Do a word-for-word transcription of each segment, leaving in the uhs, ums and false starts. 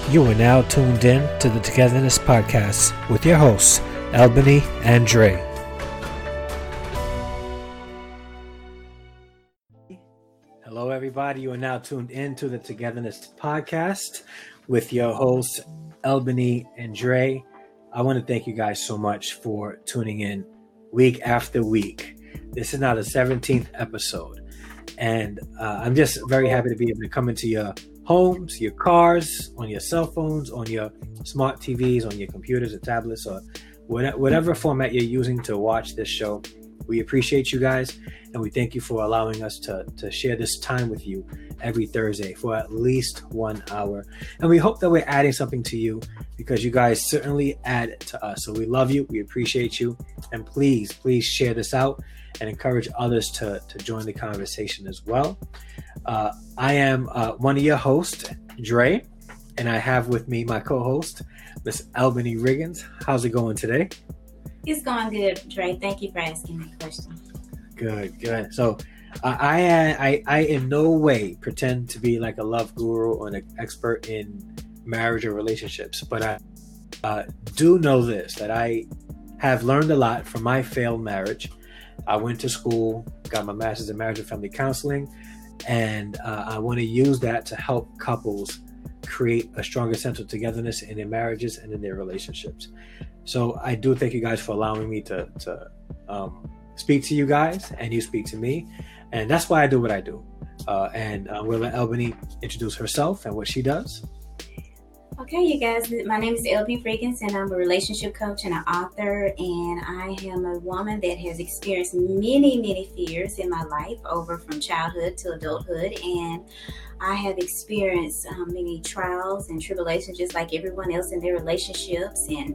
You are now tuned in to the Togetherness Podcast with your hosts, Albany and Dre. Hello, everybody. You are now tuned in to the Togetherness Podcast with your hosts, Albany and Dre. I want to thank you guys so much for tuning in week after week. This is now the seventeenth episode, and uh, I'm just very happy to be able to come into your homes, your cars, on your cell phones, on your smart T Vs, on your computers or tablets, or whatever format you're using to watch this show. We appreciate you guys, and we thank you for allowing us to, to share this time with you every Thursday for at least one hour. And we hope that we're adding something to you, because you guys certainly add to us. So we love you, we appreciate you, and please, please share this out and encourage others to, to join the conversation as well. Uh, I am uh, one of your hosts, Dre, and I have with me my co-host, Miss Albany Riggins. How's it going today? It's going good, Dre. Thank you for asking that question. Good, good. So uh, I, I, I in no way pretend to be like a love guru or an expert in marriage or relationships, but I uh, do know this, that I have learned a lot from my failed marriage. I went to school, got my master's in marriage and family counseling, and uh, I want to use that to help couples create a stronger sense of togetherness in their marriages and in their relationships. So I do thank you guys for allowing me to, to um, speak to you guys, and you speak to me. And that's why I do what I do. Uh, and uh, we'll let Albany introduce herself and what she does. Okay, you guys, my name is Albany Riggins, and I'm a relationship coach and an author, and I am a woman that has experienced many, many fears in my life, over from childhood to adulthood, and I have experienced um, many trials and tribulations just like everyone else in their relationships, and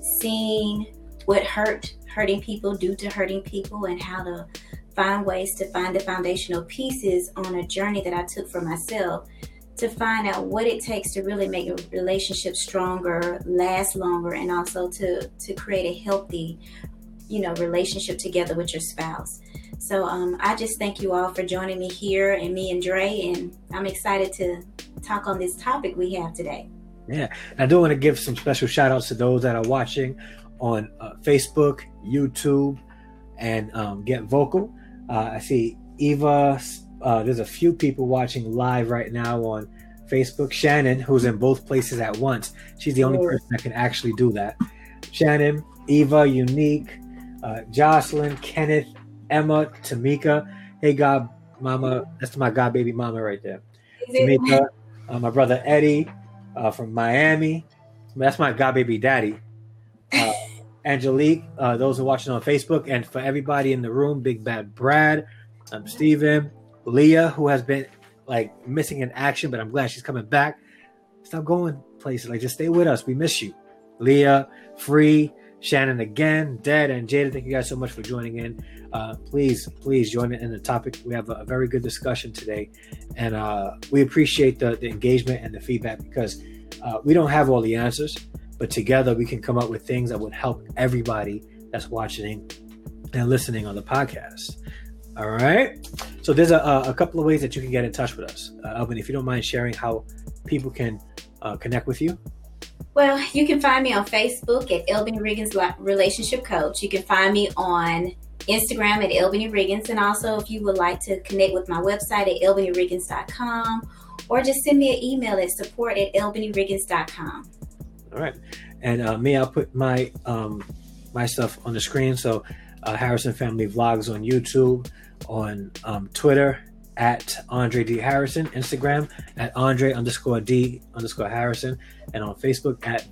seeing what hurt hurting people do to hurting people, and how to find ways to find the foundational pieces on a journey that I took for myself to find out what it takes to really make a relationship stronger, last longer, and also to, to create a healthy, you know, relationship together with your spouse. So um, I just thank you all for joining me here, and me and Dre, and I'm excited to talk on this topic we have today. Yeah, I do want to give some special shout outs to those that are watching on uh, Facebook, YouTube, and um, Get Vocal. Uh, I see Eva. Uh, there's a few people watching live right now on Facebook. Shannon, who's in both places at once. She's the only Oh. person that can actually do that. Shannon, Eva, Unique, uh, Jocelyn, Kenneth, Emma, Tamika. Hey, God, Mama. That's my God baby mama right there. Tamika, uh, my brother Eddie uh, from Miami. That's my God baby daddy. Uh, Angelique, uh, those who are watching on Facebook. And for everybody in the room, Big Bad Brad, I'm Steven. Leah, who has been like missing in action, but I'm glad she's coming back. Stop going places. Like, just stay with us. We miss you. Leah, Free, Shannon again, Dad, and Jada, thank you guys so much for joining in. Uh, please, please join in the topic. We have a, a very good discussion today, and uh, we appreciate the, the engagement and the feedback, because uh, we don't have all the answers, but together we can come up with things that would help everybody that's watching and listening on the podcast. All right. So there's a, a couple of ways that you can get in touch with us. Uh, Albany, if you don't mind sharing how people can uh, connect with you. Well, you can find me on Facebook at Albany Riggins Relationship Coach. You can find me on Instagram at Albany Riggins. And also, if you would like to connect with my website at albany riggins dot com, or just send me an email at support at albany riggins dot com. All right. And uh, me, I'll put my um, my stuff on the screen. So uh, Harrison Family Vlogs on YouTube, on um, Twitter at Andre D Harrison, Instagram at Andre underscore D underscore Harrison, and on Facebook at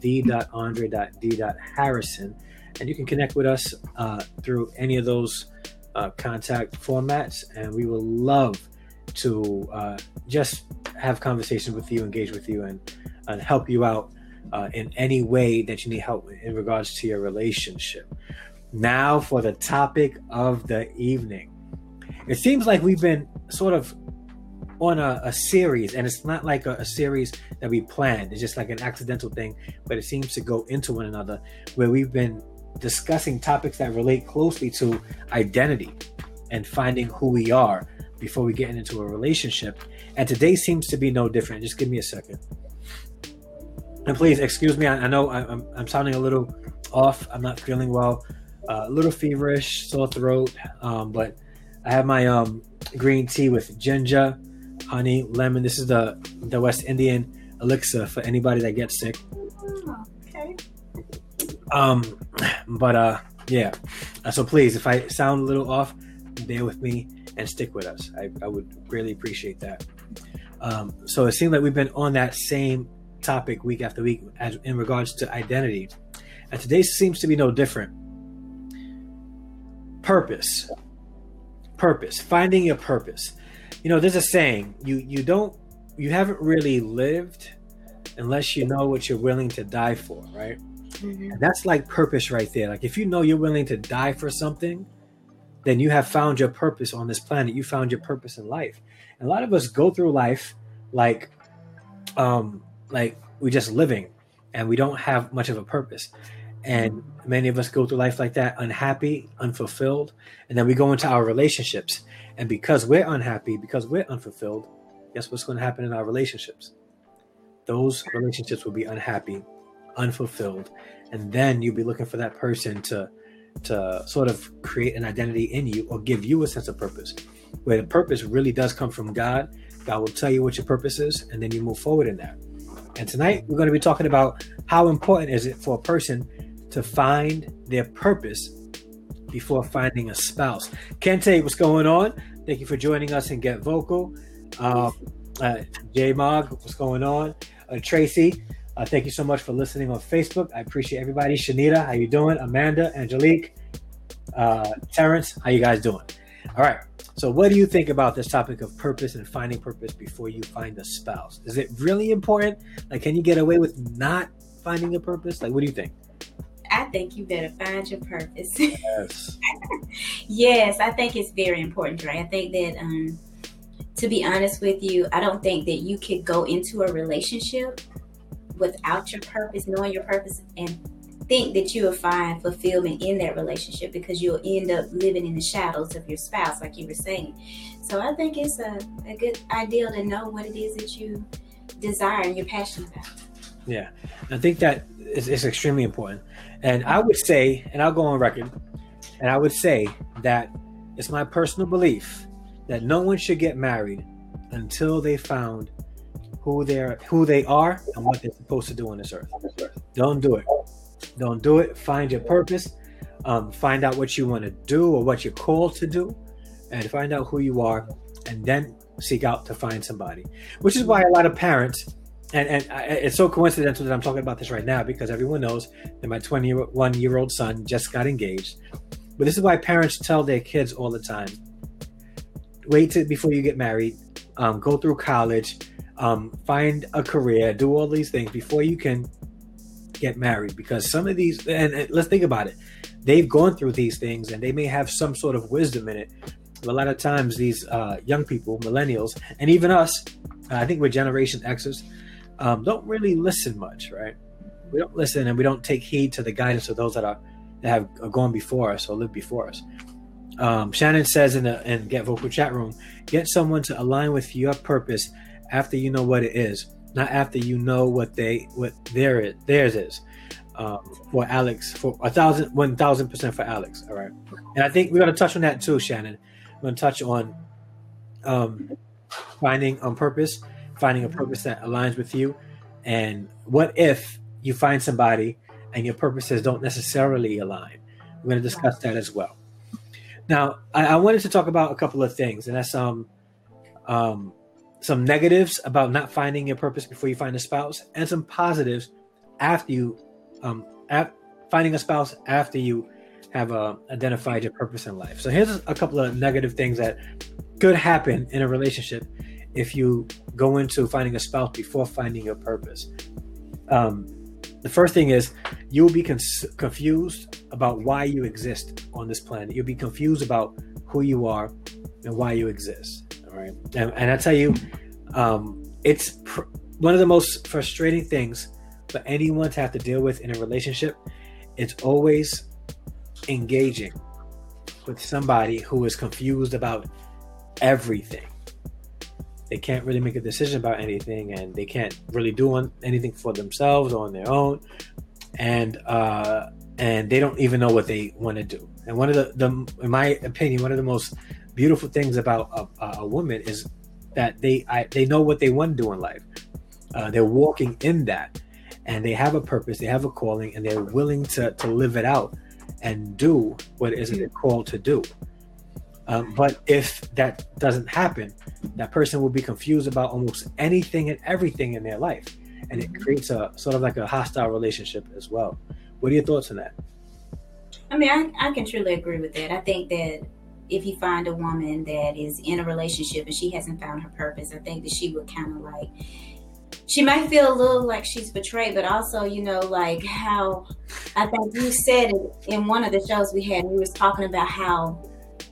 the.andre.d.harrison. And you can connect with us uh, through any of those uh, contact formats, and we will love to uh, just have conversations with you, engage with you, and, and help you out uh, in any way that you need help in regards to your relationship. Now for the topic of the evening. It seems like we've been sort of on a, a series, and it's not like a, a series that we planned. It's just like an accidental thing, but it seems to go into one another, where we've been discussing topics that relate closely to identity and finding who we are before we get into a relationship. And today seems to be no different. Just give me a second. And please excuse me. I, I know I, I'm I'm sounding a little off. I'm not feeling well. Uh, a little feverish, sore throat. Um, but I have my um, green tea with ginger, honey, lemon. This is the the West Indian elixir for anybody that gets sick. Oh, okay. Um, but uh, yeah. Uh, so please, if I sound a little off, bear with me and stick with us. I, I would really appreciate that. Um, so it seems like we've been on that same topic week after week as in regards to identity, and today seems to be no different. Purpose, purpose, finding your purpose. You know, there's a saying: you you don't you haven't really lived unless you know what you're willing to die for, right? Mm-hmm. And that's like purpose right there. Like if you know you're willing to die for something, then you have found your purpose on this planet. You found your purpose in life. And a lot of us go through life like, um, like we're just living, and we don't have much of a purpose. And many of us go through life like that, unhappy, unfulfilled. And then we go into our relationships. And because we're unhappy, because we're unfulfilled, guess what's going to happen in our relationships? Those relationships will be unhappy, unfulfilled. And then you'll be looking for that person to, to sort of create an identity in you or give you a sense of purpose. Where the purpose really does come from God. God will tell you what your purpose is, and then you move forward in that. And tonight we're going to be talking about how important is it for a person to find their purpose before finding a spouse. Kente, what's going on? Thank you for joining us and Get Vocal. Um, uh, J Mog, what's going on? Uh, Tracy, uh, thank you so much for listening on Facebook. I appreciate everybody. Shanita, how you doing? Amanda, Angelique, uh, Terrence, how you guys doing? All right. So what do you think about this topic of purpose and finding purpose before you find a spouse? Is it really important? Like, can you get away with not finding a purpose? Like, what do you think? I think you better find your purpose. Yes. Yes, I think it's very important, right? I think that, um, to be honest with you, I don't think that you could go into a relationship without your purpose, knowing your purpose, and think that you will find fulfillment in that relationship, because you'll end up living in the shadows of your spouse, like you were saying. So I think it's a, a good idea to know what it is that you desire and you're passionate about. Yeah, I think that is, is extremely important. And I would say, and I'll go on record, and I would say that it's my personal belief that no one should get married until they found who they're who they are and what they're supposed to do on this earth. Don't do it. Don't do it. Find your purpose. Um, find out what you want to do or what you're called to do, and find out who you are, and then seek out to find somebody. Which is why a lot of parents, and, and I, it's so coincidental that I'm talking about this right now, because everyone knows that my twenty-one-year-old son just got engaged. But this is why parents tell their kids all the time, wait till before you get married, um, go through college, um, find a career, do all these things before you can get married. Because some of these, and, and let's think about it, they've gone through these things and they may have some sort of wisdom in it. But a lot of times these uh, young people, millennials, and even us, uh, I think we're Generation Xers, um, don't really listen much, right? We don't listen, and we don't take heed to the guidance of those that are that have gone before us or lived before us. Um, Shannon says in the in Get Vocal chat room, get someone to align with your purpose after you know what it is, not after you know what they what their is, theirs is. Um, for Alex, for a thousand, one thousand percent for Alex. All right, and I think we're gonna touch on that too, Shannon. We're gonna touch on um, finding on purpose, finding a purpose that aligns with you, and what if you find somebody and your purposes don't necessarily align. We're gonna discuss that as well. Now, I, I wanted to talk about a couple of things, and that's um, um, some negatives about not finding your purpose before you find a spouse, and some positives after you um, at finding a spouse after you have uh, identified your purpose in life. So here's a couple of negative things that could happen in a relationship if you go into finding a spouse before finding your purpose. Um, the first thing is you'll be con- confused about why you exist on this planet. You'll be confused about who you are and why you exist. All right. And, and I tell you, um, it's pr- one of the most frustrating things for anyone to have to deal with in a relationship. It's always engaging with somebody who is confused about everything. they can't really make a decision about anything, and they can't really do on, anything for themselves or on their own, and uh, and they don't even know what they want to do. And one of the, the, in my opinion, one of the most beautiful things about a, a woman is that they I, they know what they want to do in life. Uh, they're walking in that, and they have a purpose, they have a calling, and they're willing to to live it out and do what it is that they're called to do. Um, but if that doesn't happen, that person will be confused about almost anything and everything in their life, and it creates a sort of like a hostile relationship as well. What are your thoughts on that? I mean, I, I can truly agree with that. I think that if you find a woman that is in a relationship and she hasn't found her purpose, I think that she would kind of like, she might feel a little like she's betrayed, but also, you know, like how I think you said it in one of the shows we had, we was talking about how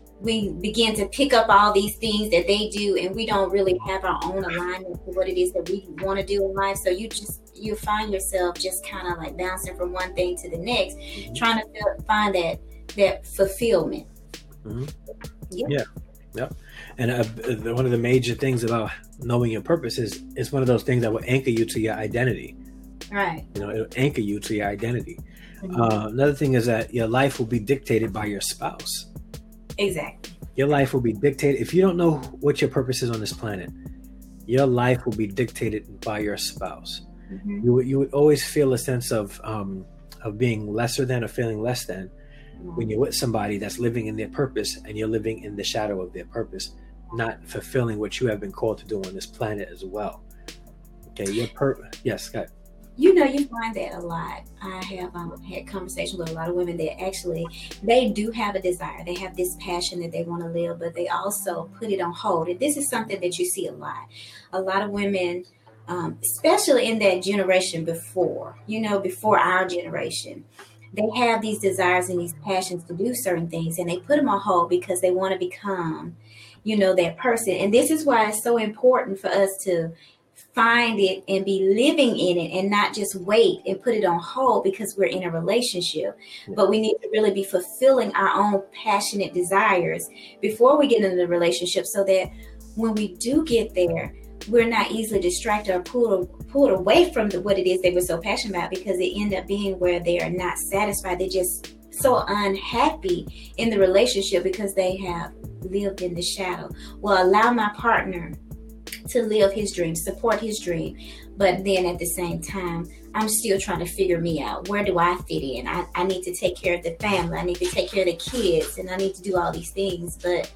we begin to pick up all these things that they do, and we don't really have our own alignment to what it is that we want to do in life. So you just, you find yourself just kind of like bouncing from one thing to the next, mm-hmm. trying to feel, find that, that fulfillment. Mm-hmm. Yep. Yeah. Yep. And uh, one of the major things about knowing your purpose is it's one of those things that will anchor you to your identity. Right. You know, it'll anchor you to your identity. Mm-hmm. Uh, another thing is that your life will be dictated by your spouse. Exactly. Your life will be dictated. If you don't know what your purpose is on this planet, your life will be dictated by your spouse. Mm-hmm. You would, you would always feel a sense of um, of being lesser than or feeling less than mm-hmm. when you're with somebody that's living in their purpose and you're living in the shadow of their purpose, not fulfilling what you have been called to do on this planet as well. Okay, your purpose. Yes, go ahead. You know, you find that a lot. I have um, had conversations with a lot of women that actually, they do have a desire. They have this passion that they want to live, but they also put it on hold. And this is something that you see a lot. A lot of women, um, especially in that generation before, you know, before our generation, they have these desires and these passions to do certain things, and they put them on hold because they want to become, you know, that person. And this is why it's so important for us to find it and be living in it and not just wait and put it on hold because we're in a relationship. But we need to really be fulfilling our own passionate desires before we get into the relationship, so that when we do get there, we're not easily distracted or pulled pulled away from the, what it is they were so passionate about, because they end up being where they are not satisfied. They're just so unhappy in the relationship because they have lived in the shadow. Well, allow my partner to live his dream, support his dream. But then at the same time, I'm still trying to figure me out. Where do I fit in? I, I need to take care of the family. I need to take care of the kids, and I need to do all these things. But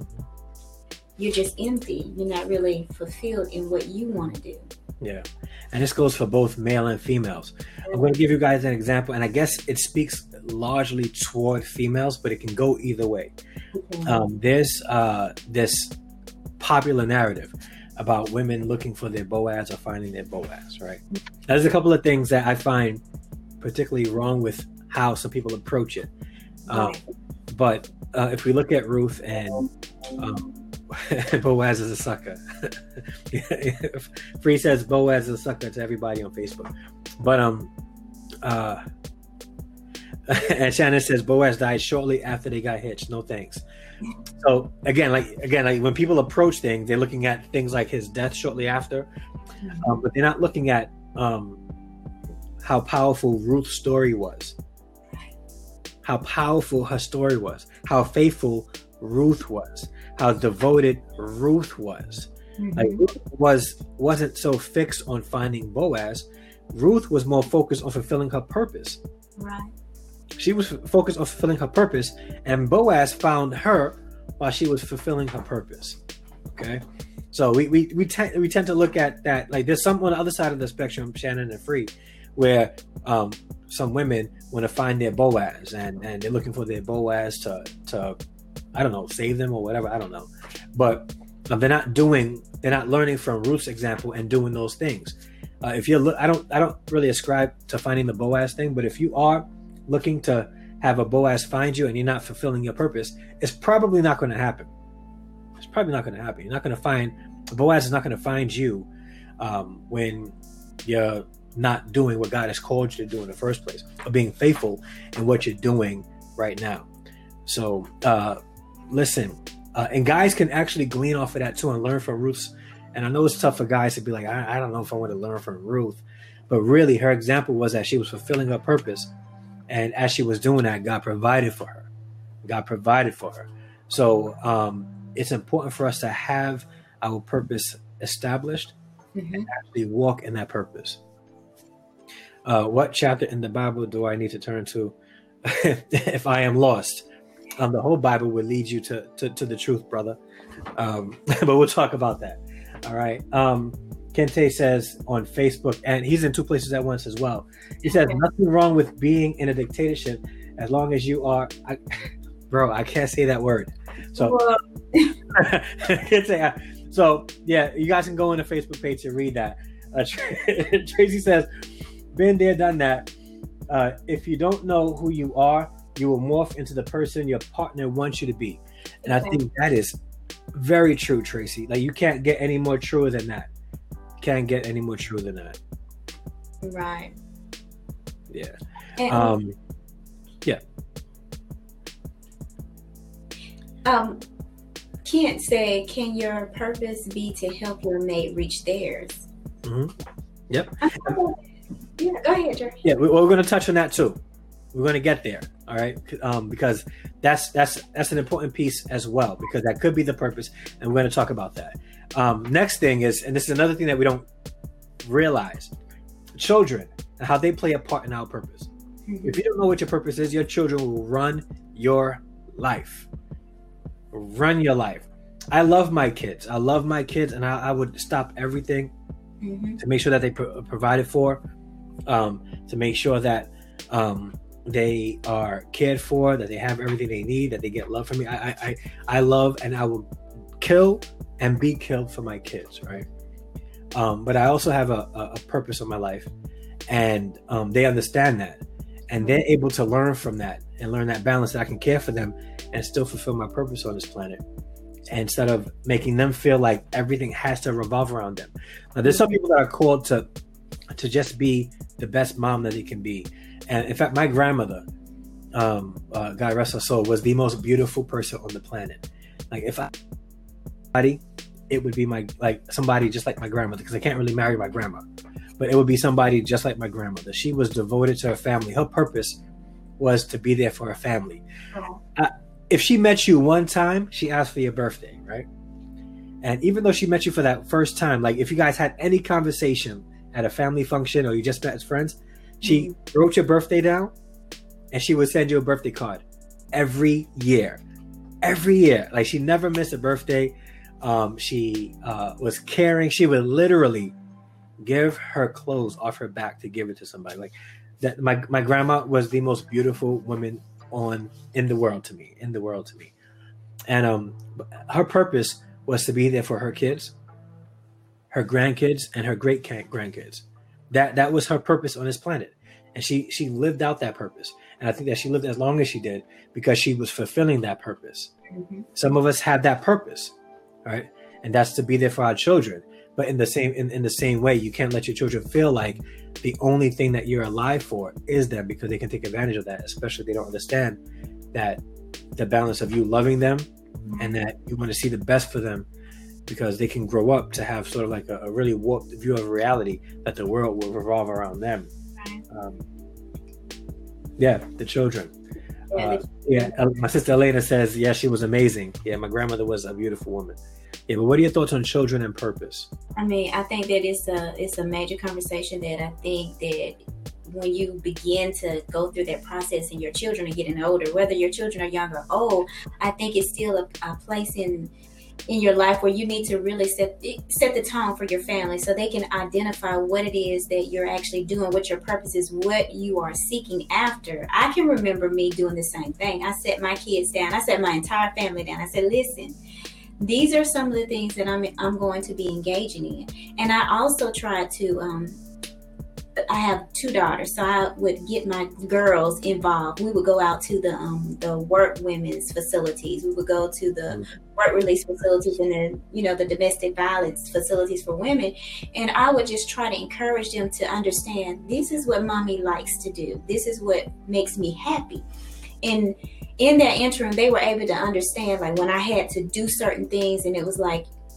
you're just empty. You're not really fulfilled in what you want to do. Yeah. And this goes for both male and females. I'm going to give you guys an example, and I guess it speaks largely toward females, but it can go either way. Mm-hmm. Um, there's uh, this popular narrative about women looking for their Boaz or finding their Boaz, right? There's a couple of things that I find particularly wrong with how some people approach it. Um, okay. But uh, if we look at Ruth and um, Boaz is a sucker. Free says Boaz is a sucker to everybody on Facebook. But um, uh, and Shannon says Boaz died shortly after they got hitched. No thanks. So again, like again, like when people approach things, they're looking at things like his death shortly after, um, but they're not looking at um, how powerful Ruth's story was, how powerful her story was, how faithful Ruth was, how devoted Ruth was. Mm-hmm. Like Ruth was wasn't so fixed on finding Boaz. Ruth was more focused on fulfilling her purpose. Right. She was focused on fulfilling her purpose, and Boaz found her while she was fulfilling her purpose. Okay, so we we we, te- we tend to look at that like there's some on the other side of the spectrum, Shannon and Free, where um, some women want to find their Boaz, and, and they're looking for their Boaz to to I don't know save them or whatever, I don't know, but um, they're not doing they're not learning from Ruth's example and doing those things. Uh, if you're look, I don't I don't really ascribe to finding the Boaz thing, but if you are looking to have a Boaz find you and you're not fulfilling your purpose, it's probably not going to happen. It's probably not going to happen. You're not going to find, Boaz is not going to find you um, when you're not doing what God has called you to do in the first place, or being faithful in what you're doing right now. So uh, listen, uh, and guys can actually glean off of that too and learn from Ruth's And I know it's tough for guys to be like, I, I don't know if I want to learn from Ruth. But really, her example was that she was fulfilling her purpose. And as she was doing that, God provided for her. God provided for her. So um, it's important for us to have our purpose established mm-hmm. and actually walk in that purpose. Uh, what chapter in the Bible do I need to turn to if I am lost? Um, the whole Bible will lead you to, to, to the truth, brother. Um, but we'll talk about that. All right. Um, Kente says on Facebook, and he's in two places at once as well. He says, okay. Nothing wrong with being in a dictatorship as long as you are, I, bro, I can't say that word. So, Kente, so yeah, you guys can go on the Facebook page to read that. Uh, Tracy says, been there, done that. Uh, if you don't know who you are, you will morph into the person your partner wants you to be. And okay. I think that is very true, Tracy. Like, you can't get any more truer than that. Can't get any more true than that. Right. Yeah. And, um. Yeah. Um. Kent said, "Can your purpose be to help your mate reach theirs?" Mm-hmm. Yep. Yeah. Go ahead, Jerry. Yeah, we, we're going to touch on that too. We're going to get there. All right. Um. Because that's that's that's an important piece as well, because that could be the purpose, and we're going to talk about that. Um, next thing is, and this is another thing that we don't realize, children and how they play a part in our purpose. Mm-hmm. If you don't know what your purpose is, your children will run your life. Run your life. I love my kids. I love my kids, and I, I would stop everything mm-hmm. to make sure that they pro- provided for, um, to make sure that um, they are cared for, that they have everything they need, that they get love from me. I, I, I, I love, and I will kill and be killed for my kids, right? Um, but I also have a, a, a purpose in my life, and um, they understand that, and they're able to learn from that and learn that balance, that I can care for them and still fulfill my purpose on this planet, instead of making them feel like everything has to revolve around them. Now, there's some people that are called to to just be the best mom that they can be, and in fact, my grandmother, um, uh, God rest her soul, was the most beautiful person on the planet. Like, if I it would be my like somebody just like my grandmother, because I can't really marry my grandma, but it would be somebody just like my grandmother. She was devoted to her family. Her purpose was to be there for her family. Oh. Uh, if she met you one time, she asked for your birthday, right? And even though she met you for that first time, like if you guys had any conversation at a family function or you just met as friends, she mm-hmm. wrote your birthday down and she would send you a birthday card every year. Every year. Like, she never missed a birthday. Um, she uh, was caring. She would literally give her clothes off her back to give it to somebody. Like that. My my grandma was the most beautiful woman on in the world to me. In the world to me, and um, her purpose was to be there for her kids, her grandkids, and her great grandkids. That that was her purpose on this planet, and she she lived out that purpose. And I think that she lived as long as she did because she was fulfilling that purpose. Mm-hmm. Some of us have that purpose. Right, and that's to be there for our children. But in the same in, in the same way, you can't let your children feel like the only thing that you're alive for is them, because they can take advantage of that, especially if they don't understand that the balance of you loving them and that you want to see the best for them, because they can grow up to have sort of like a, a really warped view of reality that the world will revolve around them. Um, yeah, the children. Uh, yeah, my sister Elena says, yeah, she was amazing. Yeah, my grandmother was a beautiful woman. Yeah, but what are your thoughts on children and purpose? I mean, I think that it's a it's a major conversation that I think that when you begin to go through that process and your children are getting older, whether your children are young or old, I think it's still a, a place in in your life where you need to really set set the tone for your family so they can identify what it is that you're actually doing, what your purpose is, what you are seeking after. I can remember me doing the same thing. I set my kids down. I set my entire family down. I said, listen, these are some of the things that I'm I'm going to be engaging in. And I also tried to um I have two daughters, so I would get my girls involved. We would go out to the um, the work women's facilities. We would go to the work release facilities and the, you know, the domestic violence facilities for women. And I would just try to encourage them to understand, this is what mommy likes to do. This is what makes me happy. And in that interim, they were able to understand, like, when I had to do certain things and it was like,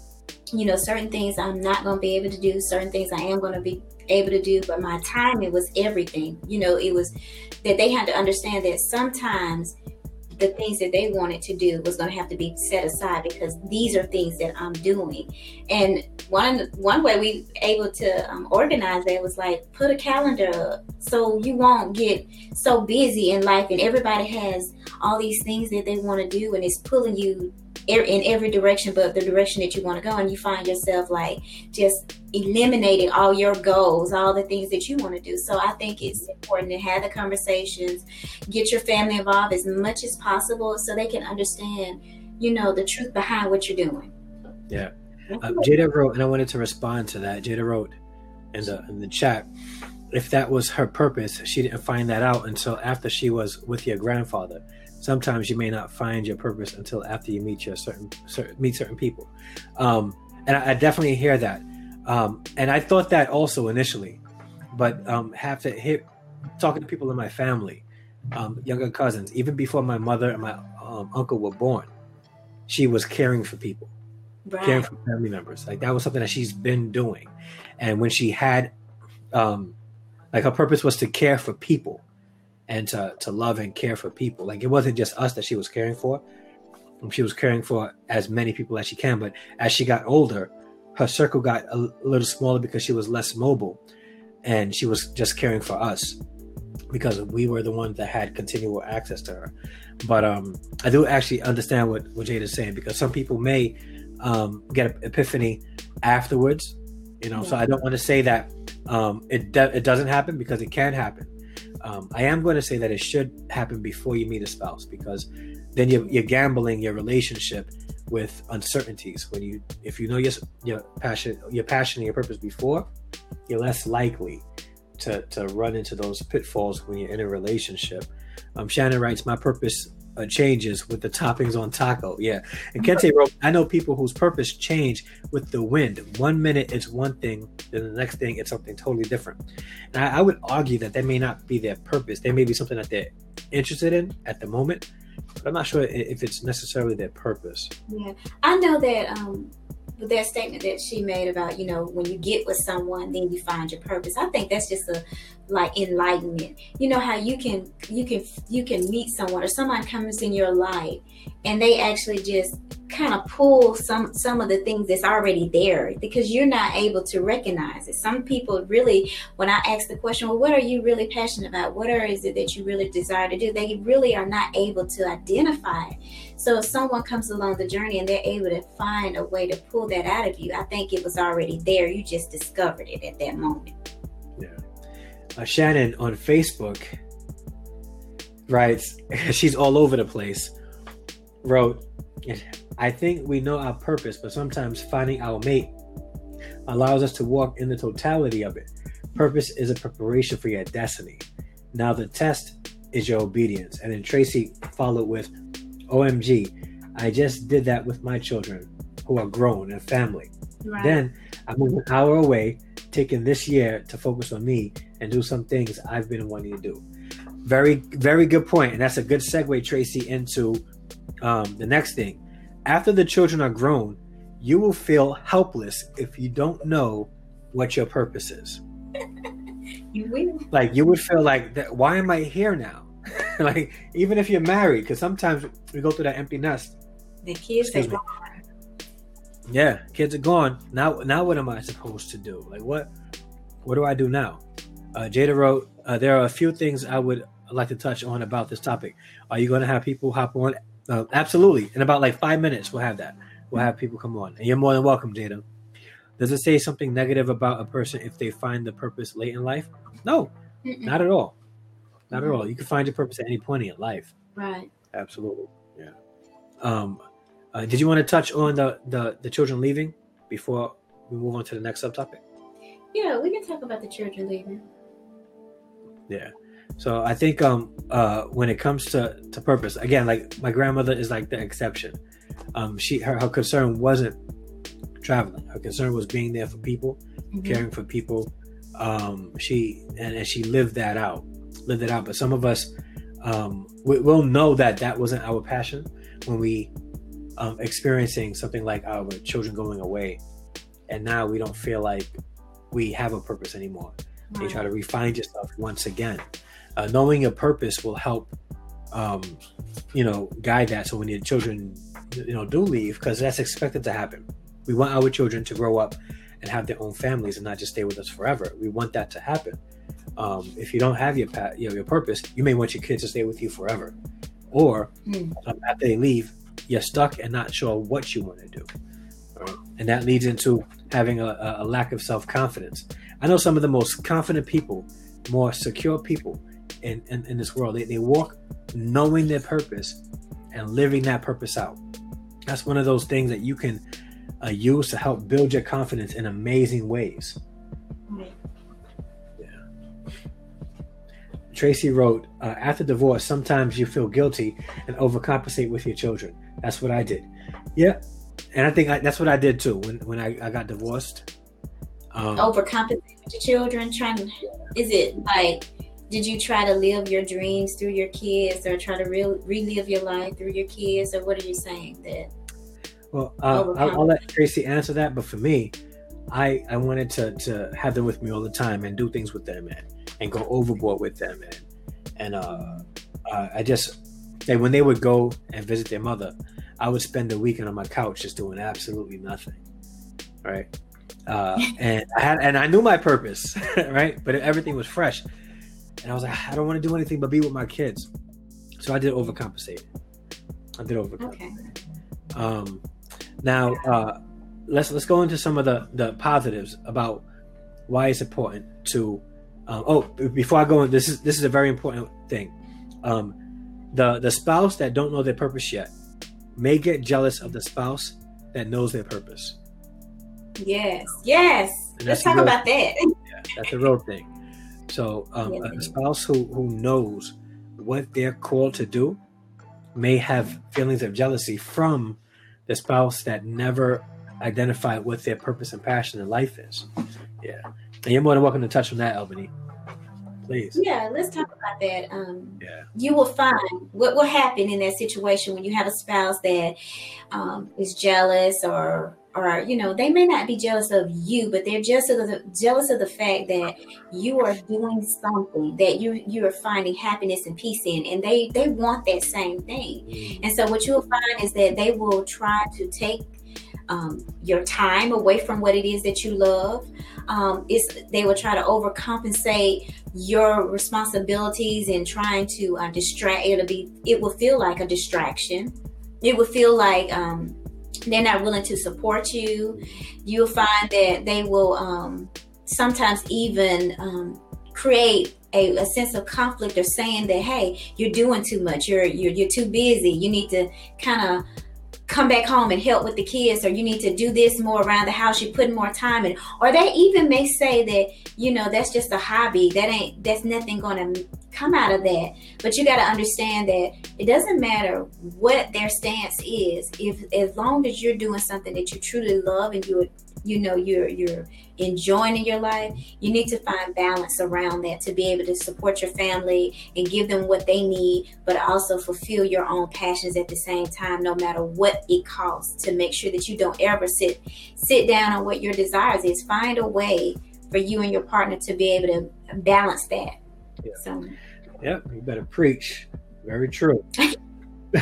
you know, certain things I'm not going to be able to do, certain things I am going to be able to do, but my timing was everything. You know, it was that they had to understand that sometimes the things that they wanted to do was going to have to be set aside because these are things that I'm doing. And one one way we able to um, organize that was like put a calendar up so you won't get so busy in life and everybody has all these things that they want to do and it's pulling you in every direction but the direction that you want to go, and you find yourself like just eliminating all your goals, all the things that you want to do. So I think it's important to have the conversations, get your family involved as much as possible so they can understand, you know, the truth behind what you're doing. Yeah. Uh, Jada wrote, and I wanted to respond to that. Jada wrote in the in the chat, if that was her purpose, she didn't find that out until after she was with your grandfather. Sometimes you may not find your purpose until after you meet your certain, certain meet certain people. Um, and I, I definitely hear that. Um, and I thought that also initially, but um, have to hear talking to people in my family, um, younger cousins, even before my mother and my um, uncle were born, she was caring for people, right. caring for family members. Like that was something that she's been doing. And when she had, um, like her purpose was to care for people. And to, to love and care for people. Like it wasn't just us that she was caring for. She was caring for as many people as she can. But as she got older, her circle got a little smaller because she was less mobile. And she was just caring for us because we were the ones that had continual access to her. But um, I do actually understand what, what Jada's saying, because some people may um, get an epiphany afterwards. You know, yeah. So I don't want to say that um, it, do- it doesn't happen, because it can happen. Um, I am going to say that it should happen before you meet a spouse, because then you're, you're gambling your relationship with uncertainties. When you, if you know your your passion, your passion and your purpose before, you're less likely to to run into those pitfalls when you're in a relationship. Um, Shannon writes, "My purpose uh, changes with the toppings on taco." Yeah, and Kente wrote, "I know people whose purpose change with the wind. One minute it's one thing, then the next thing it's something totally different." And I, I would argue that that may not be their purpose. They may be something that they're interested in at the moment, but I'm not sure if it's necessarily their purpose. Yeah, I know that um, with that statement that she made about, you know, when you get with someone, then you find your purpose. I think that's just a like enlightenment. You know how you can you can you can meet someone or someone comes in your life and they actually just kind of pull some some of the things that's already there because you're not able to recognize it. Some people really, when I ask the question, well, what are you really passionate about? What are, is it that you really desire to do? They really are not able to identify it. So if someone comes along the journey and they're able to find a way to pull that out of you, I think it was already there. You just discovered it at that moment. Yeah. Uh, Shannon on Facebook writes, she's all over the place, wrote, "I think we know our purpose, but sometimes finding our mate allows us to walk in the totality of it. Purpose is a preparation for your destiny. Now the test is your obedience." And then Tracy followed with, "O M G, I just did that with my children who are grown and family. Right. Then I moved an hour away, taking this year to focus on me and do some things I've been wanting to do." Very, very good point. And that's a good segue, Tracy, into um, the next thing. After the children are grown, you will feel helpless if you don't know what your purpose is. You will. Like you would feel like, that, why am I here now? Like, even if you're married, because sometimes we go through that empty nest. The kids are gone. Yeah, kids are gone. Now, now what am I supposed to do? Like, what, what do I do now? Uh, Jada wrote, uh, there are a few things I would like to touch on about this topic. Are you going to have people hop on? Uh, absolutely. In about like five minutes, we'll have that. We'll have people come on. And you're more than welcome, Jada. Does it say something negative about a person if they find the purpose late in life? No, Mm-mm. not at all. Not mm-hmm. at all. You can find your purpose at any point in your life. Right. Absolutely. Yeah. Um, uh, did you want to touch on the, the, the children leaving before we move on to the next subtopic? Yeah, we can talk about the children leaving. Yeah. So I think um, uh, when it comes to, to purpose, again, like my grandmother is like the exception. Um, she her, her concern wasn't traveling. Her concern was being there for people, mm-hmm. caring for people. Um, she and, and she lived that out, lived it out. But some of us um, we, we'll know that that wasn't our passion when we um, experiencing something like our children going away and now we don't feel like we have a purpose anymore. Right. You try to refine yourself once again. Uh, knowing your purpose will help, um, you know, guide that. So when your children, you know, do leave, because that's expected to happen. We want our children to grow up and have their own families and not just stay with us forever. We want that to happen. Um, if you don't have your, you know, your purpose, you may want your kids to stay with you forever. Or mm. um, after they leave, you're stuck and not sure what you want to do. Right? And that leads into having a, a lack of self-confidence. I know some of the most confident people, more secure people in, in, in this world. They, they walk knowing their purpose and living that purpose out. That's one of those things that you can uh, use to help build your confidence in amazing ways. Yeah. Tracy wrote, uh, after divorce, sometimes you feel guilty and overcompensate with your children. That's what I did. Yeah. And I think I, that's what I did too when, when I, I got divorced. Um, overcompensate with your children? Trying to, is it like, did you try to live your dreams through your kids, or try to re- relive your life through your kids? Or what are you saying that? Well, uh, I'll, I'll let Tracy answer that. But for me, I, I wanted to, to have them with me all the time and do things with them and, and go overboard with them. And, and uh, uh, I just, they, when they would go and visit their mother, I would spend the weekend on my couch just doing absolutely nothing. Right. Uh, and I had, and I knew my purpose, right? But everything was fresh. And I was like, I don't want to do anything but be with my kids. So I did overcompensate. I did overcompensate. Okay. Um, now, uh, let's let's go into some of the, the positives about why it's important to. Um, oh, before I go in, this is this is a very important thing. Um, the the spouse that don't know their purpose yet may get jealous of the spouse that knows their purpose. Yes, yes. Let's talk about that. Yeah, that's a real thing. So um, yes, a spouse who, who knows what they're called to do may have feelings of jealousy from the spouse that never identified what their purpose and passion in life is. Yeah. And you're more than welcome to touch on that, Albany. Please. Yeah, let's talk about that. Um, yeah. You will find what will happen in that situation when you have a spouse that um, is jealous or or, you know, they may not be jealous of you, but they're just of the, jealous of the fact that you are doing something that you you are finding happiness and peace in, and they they want that same thing. Mm. And so what you'll find is that they will try to take um, your time away from what it is that you love. Um, it's, they will try to overcompensate your responsibilities and trying to uh, distract. It'll be, it will feel like a distraction. It will feel like um, they're not willing to support you. You'll find that they will um, sometimes even um, create a, a sense of conflict, or saying that, hey, you're doing too much. You're you're you're too busy. You need to kind of come back home and help with the kids, or you need to do this more around the house. You're putting more time in. Or they even may say that, you know, that's just a hobby. That ain't, that's nothing going to come out of that. But you got to understand that it doesn't matter what their stance is. If, as long as you're doing something that you truly love and you're, you know, you're, you're enjoying in your life, you need to find balance around that to be able to support your family and give them what they need, but also fulfill your own passions at the same time, no matter what it costs, to make sure that you don't ever sit sit down on what your desires is. Find a way for you and your partner to be able to balance that. Yeah, so, yeah, you better preach. Very true. uh,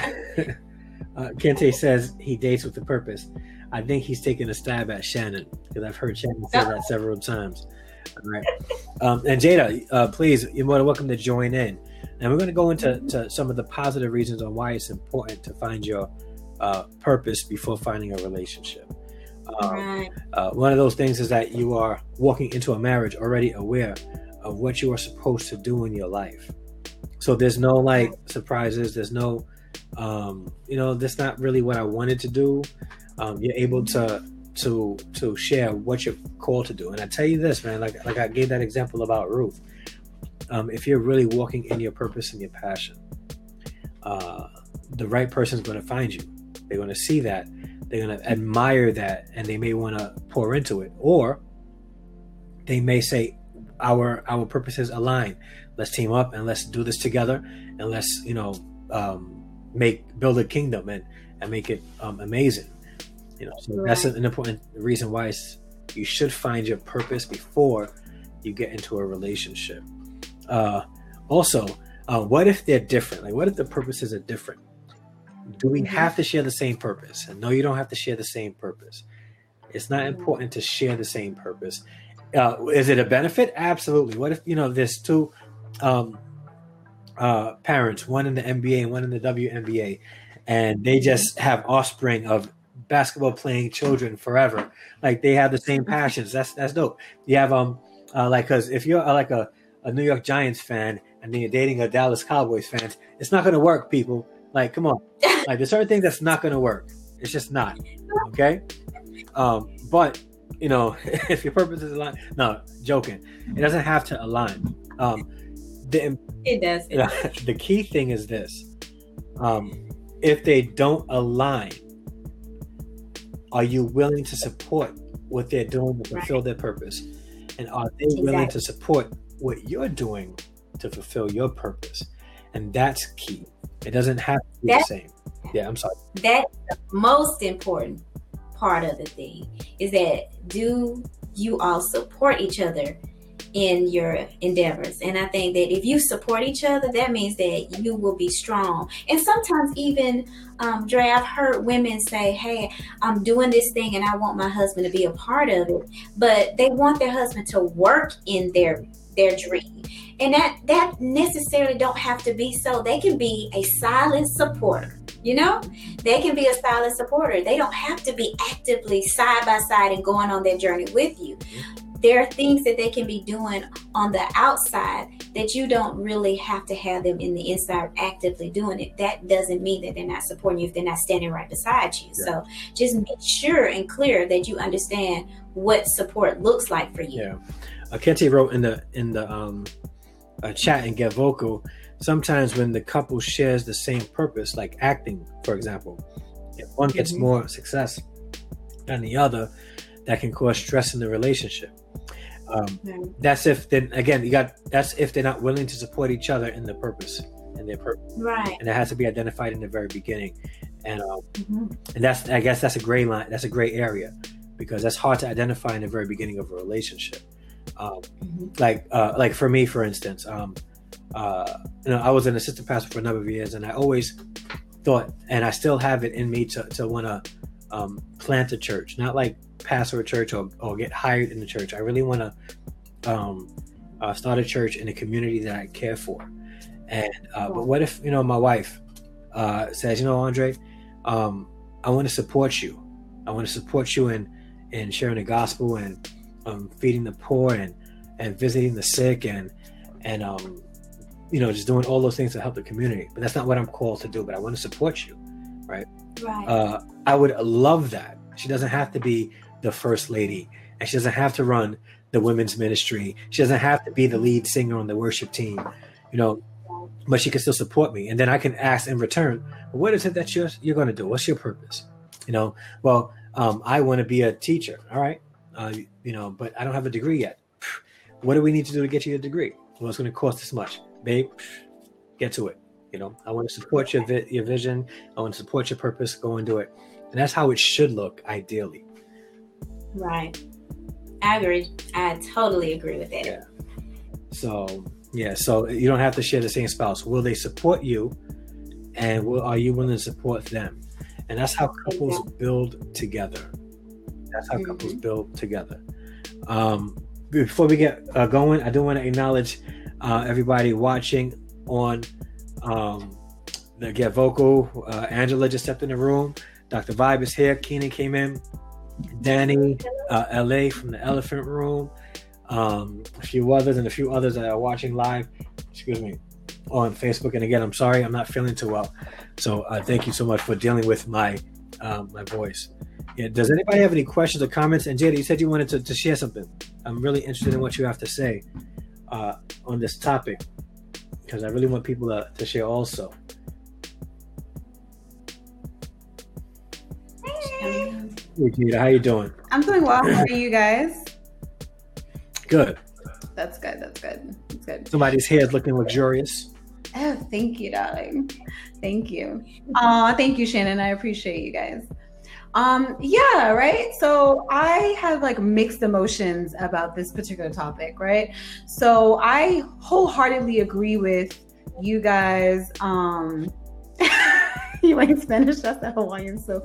Kente says he dates with a purpose. I think he's taking a stab at Shannon, because I've heard Shannon say that several times. All right. Um, and Jada, uh, please, you're more than welcome to join in. And we're going to go into to some of the positive reasons on why it's important to find your uh, purpose before finding a relationship. Um, right. uh, one of those things is that you are walking into a marriage already aware of what you are supposed to do in your life. So there's no like surprises. There's no, um, you know, that's not really what I wanted to do. Um, you're able to to to share what you're called to do. And I tell you this, man, like like I gave that example about Ruth. Um, if you're really walking in your purpose and your passion, uh, the right person's going to find you. They're going to see that. They're going to admire that, and they may want to pour into it. Or they may say, our our purposes align. Let's team up and let's do this together, and let's, you know, um, make build a kingdom and, and make it um, amazing. You know, so right. That's an important reason why it's You should find your purpose before you get into a relationship. Uh, also, uh, what if they're different? Like, what if the purposes are different? Do we have to share the same purpose? And no, you don't have to share the same purpose. It's not important to share the same purpose. Uh, is it a benefit? Absolutely. What if, you know, there's two um, uh, parents, one in the N B A and one in the W N B A, and they just have offspring of basketball playing children forever. Like, they have the same passions. That's that's dope. You have um uh, like, because if you're uh, like a, a New York Giants fan and then you're dating a Dallas Cowboys fan, it's not going to work, people. Like, come on. Like, there's certain things that's not going to work. It's just not. Okay. Um, but you know, if your purpose is aligned, no, joking. It doesn't have to align. Um, the, it does. You know, the key thing is this: um, if they don't align, are you willing to support what they're doing to fulfill right. their purpose, and are they exactly. willing to support what you're doing to fulfill your purpose? And that's key. It doesn't have to be that's, the same. Yeah, I'm sorry. That's the most important part of the thing, is that do you all support each other in your endeavors? And I think that if you support each other, that means that you will be strong. And sometimes even, um, Dre, I've heard women say, hey, I'm doing this thing and I want my husband to be a part of it. But they want their husband to work in their their dream. And that, that necessarily don't have to be so. They can be a silent supporter. You know, they can be a silent supporter. They don't have to be actively side by side and going on their journey with you. There are things that they can be doing on the outside that you don't really have to have them in the inside actively doing it. That doesn't mean that they're not supporting you if they're not standing right beside you. Yeah. So just make sure and clear that you understand what support looks like for you. Yeah. Uh, Kenty wrote in the in the um, uh, chat and Get Vocal, sometimes when the couple shares the same purpose, like acting, for example, if one gets mm-hmm. more success than the other, that can cause stress in the relationship. Um, yeah. That's if then again you got that's if they're not willing to support each other in the purpose and their purpose, right? And it has to be identified in the very beginning, and um, mm-hmm. and that's I guess that's a gray line. That's a gray area because that's hard to identify in the very beginning of a relationship. Um, mm-hmm. Like uh, like for me, for instance, um, uh, you know, I was an assistant pastor for a number of years, and I always thought, and I still have it in me to to want to um, plant a church, not like pastor a church or, or get hired in the church. I really want to um, uh, start a church in a community that I care for. And uh, but what if, you know, my wife uh, says, you know, Andre, um, I want to support you. I want to support you in in sharing the gospel and um, feeding the poor and and visiting the sick and and um, you know, just doing all those things to help the community. But that's not what I'm called to do. But I want to support you, right? Right. Uh, I would love that. She doesn't have to be the first lady, and she doesn't have to run the women's ministry. She doesn't have to be the lead singer on the worship team, you know, but she can still support me. And then I can ask in return, well, what is it that you're, you're going to do? What's your purpose? You know, well, um, I want to be a teacher. All right. Uh, you know, but I don't have a degree yet. What do we need to do to get you a degree? Well, it's going to cost this much, babe. Get to it. You know, I want to support your, vi- your vision. I want to support your purpose. Go and do it. And that's how it should look, ideally. Right. I agree. I totally agree with that. Yeah. So, yeah. So you don't have to share the same spouse. Will they support you? And will, are you willing to support them? And that's how couples yeah. build together. That's how mm-hmm. couples build together. Um, before we get uh, going, I do want to acknowledge uh, everybody watching on um, the Get Vocal. Uh, Angela just stepped in the room. Doctor Vibe is here. Keenan came in. Danny, uh, L A from the Elephant Room, um, a few others, and a few others that are watching live, excuse me, on Facebook. And again, I'm sorry, I'm not feeling too well. So uh, thank you so much for dealing with my um, my voice. Yeah, does anybody have any questions or comments? And Jada, you said you wanted to, to share something. I'm really interested in what you have to say uh, on this topic, because I really want people to, to share also. Hey, Jada, how you doing? I'm doing well. How are you guys? Good. That's good. That's good. That's good. Somebody's hair is looking luxurious. Oh, thank you, darling. Thank you. Aw, thank you, Shannon. I appreciate you guys. Um, yeah, right. So I have like mixed emotions about this particular topic, right? So I wholeheartedly agree with you guys. Um, you ain't Spanish, that's the Hawaiian. So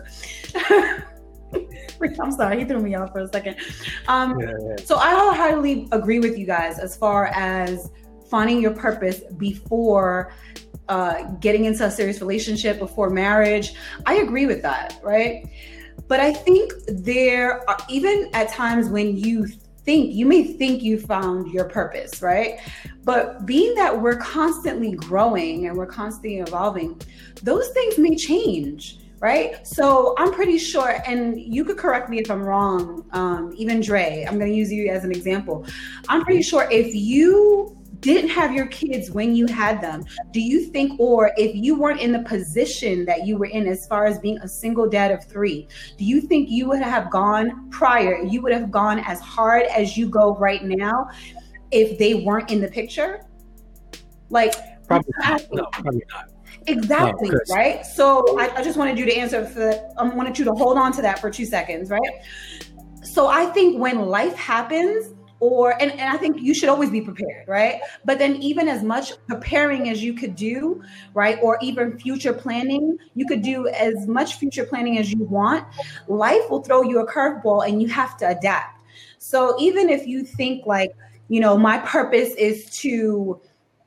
I'm sorry, he threw me off for a second. Um, yeah, yeah. So I wholeheartedly agree with you guys as far as finding your purpose before uh, getting into a serious relationship, before marriage. I agree with that, right? But I think there are, even at times when you think, you may think you found your purpose, right? But being that we're constantly growing and we're constantly evolving, those things may change, right? So I'm pretty sure, and you could correct me if I'm wrong, um, even Dre, I'm going to use you as an example. I'm pretty sure if you didn't have your kids when you had them, do you think, or if you weren't in the position that you were in as far as being a single dad of three, do you think you would have gone prior, you would have gone as hard as you go right now if they weren't in the picture? Like, probably not. No, probably not. Exactly, no, right? So I, I just wanted you to answer for that. I wanted you to hold on to that for two seconds, right? So I think when life happens, or, and, and I think you should always be prepared, right? But then even as much preparing as you could do, right? Or even future planning, you could do as much future planning as you want. Life will throw you a curveball and you have to adapt. So even if you think like, you know, my purpose is to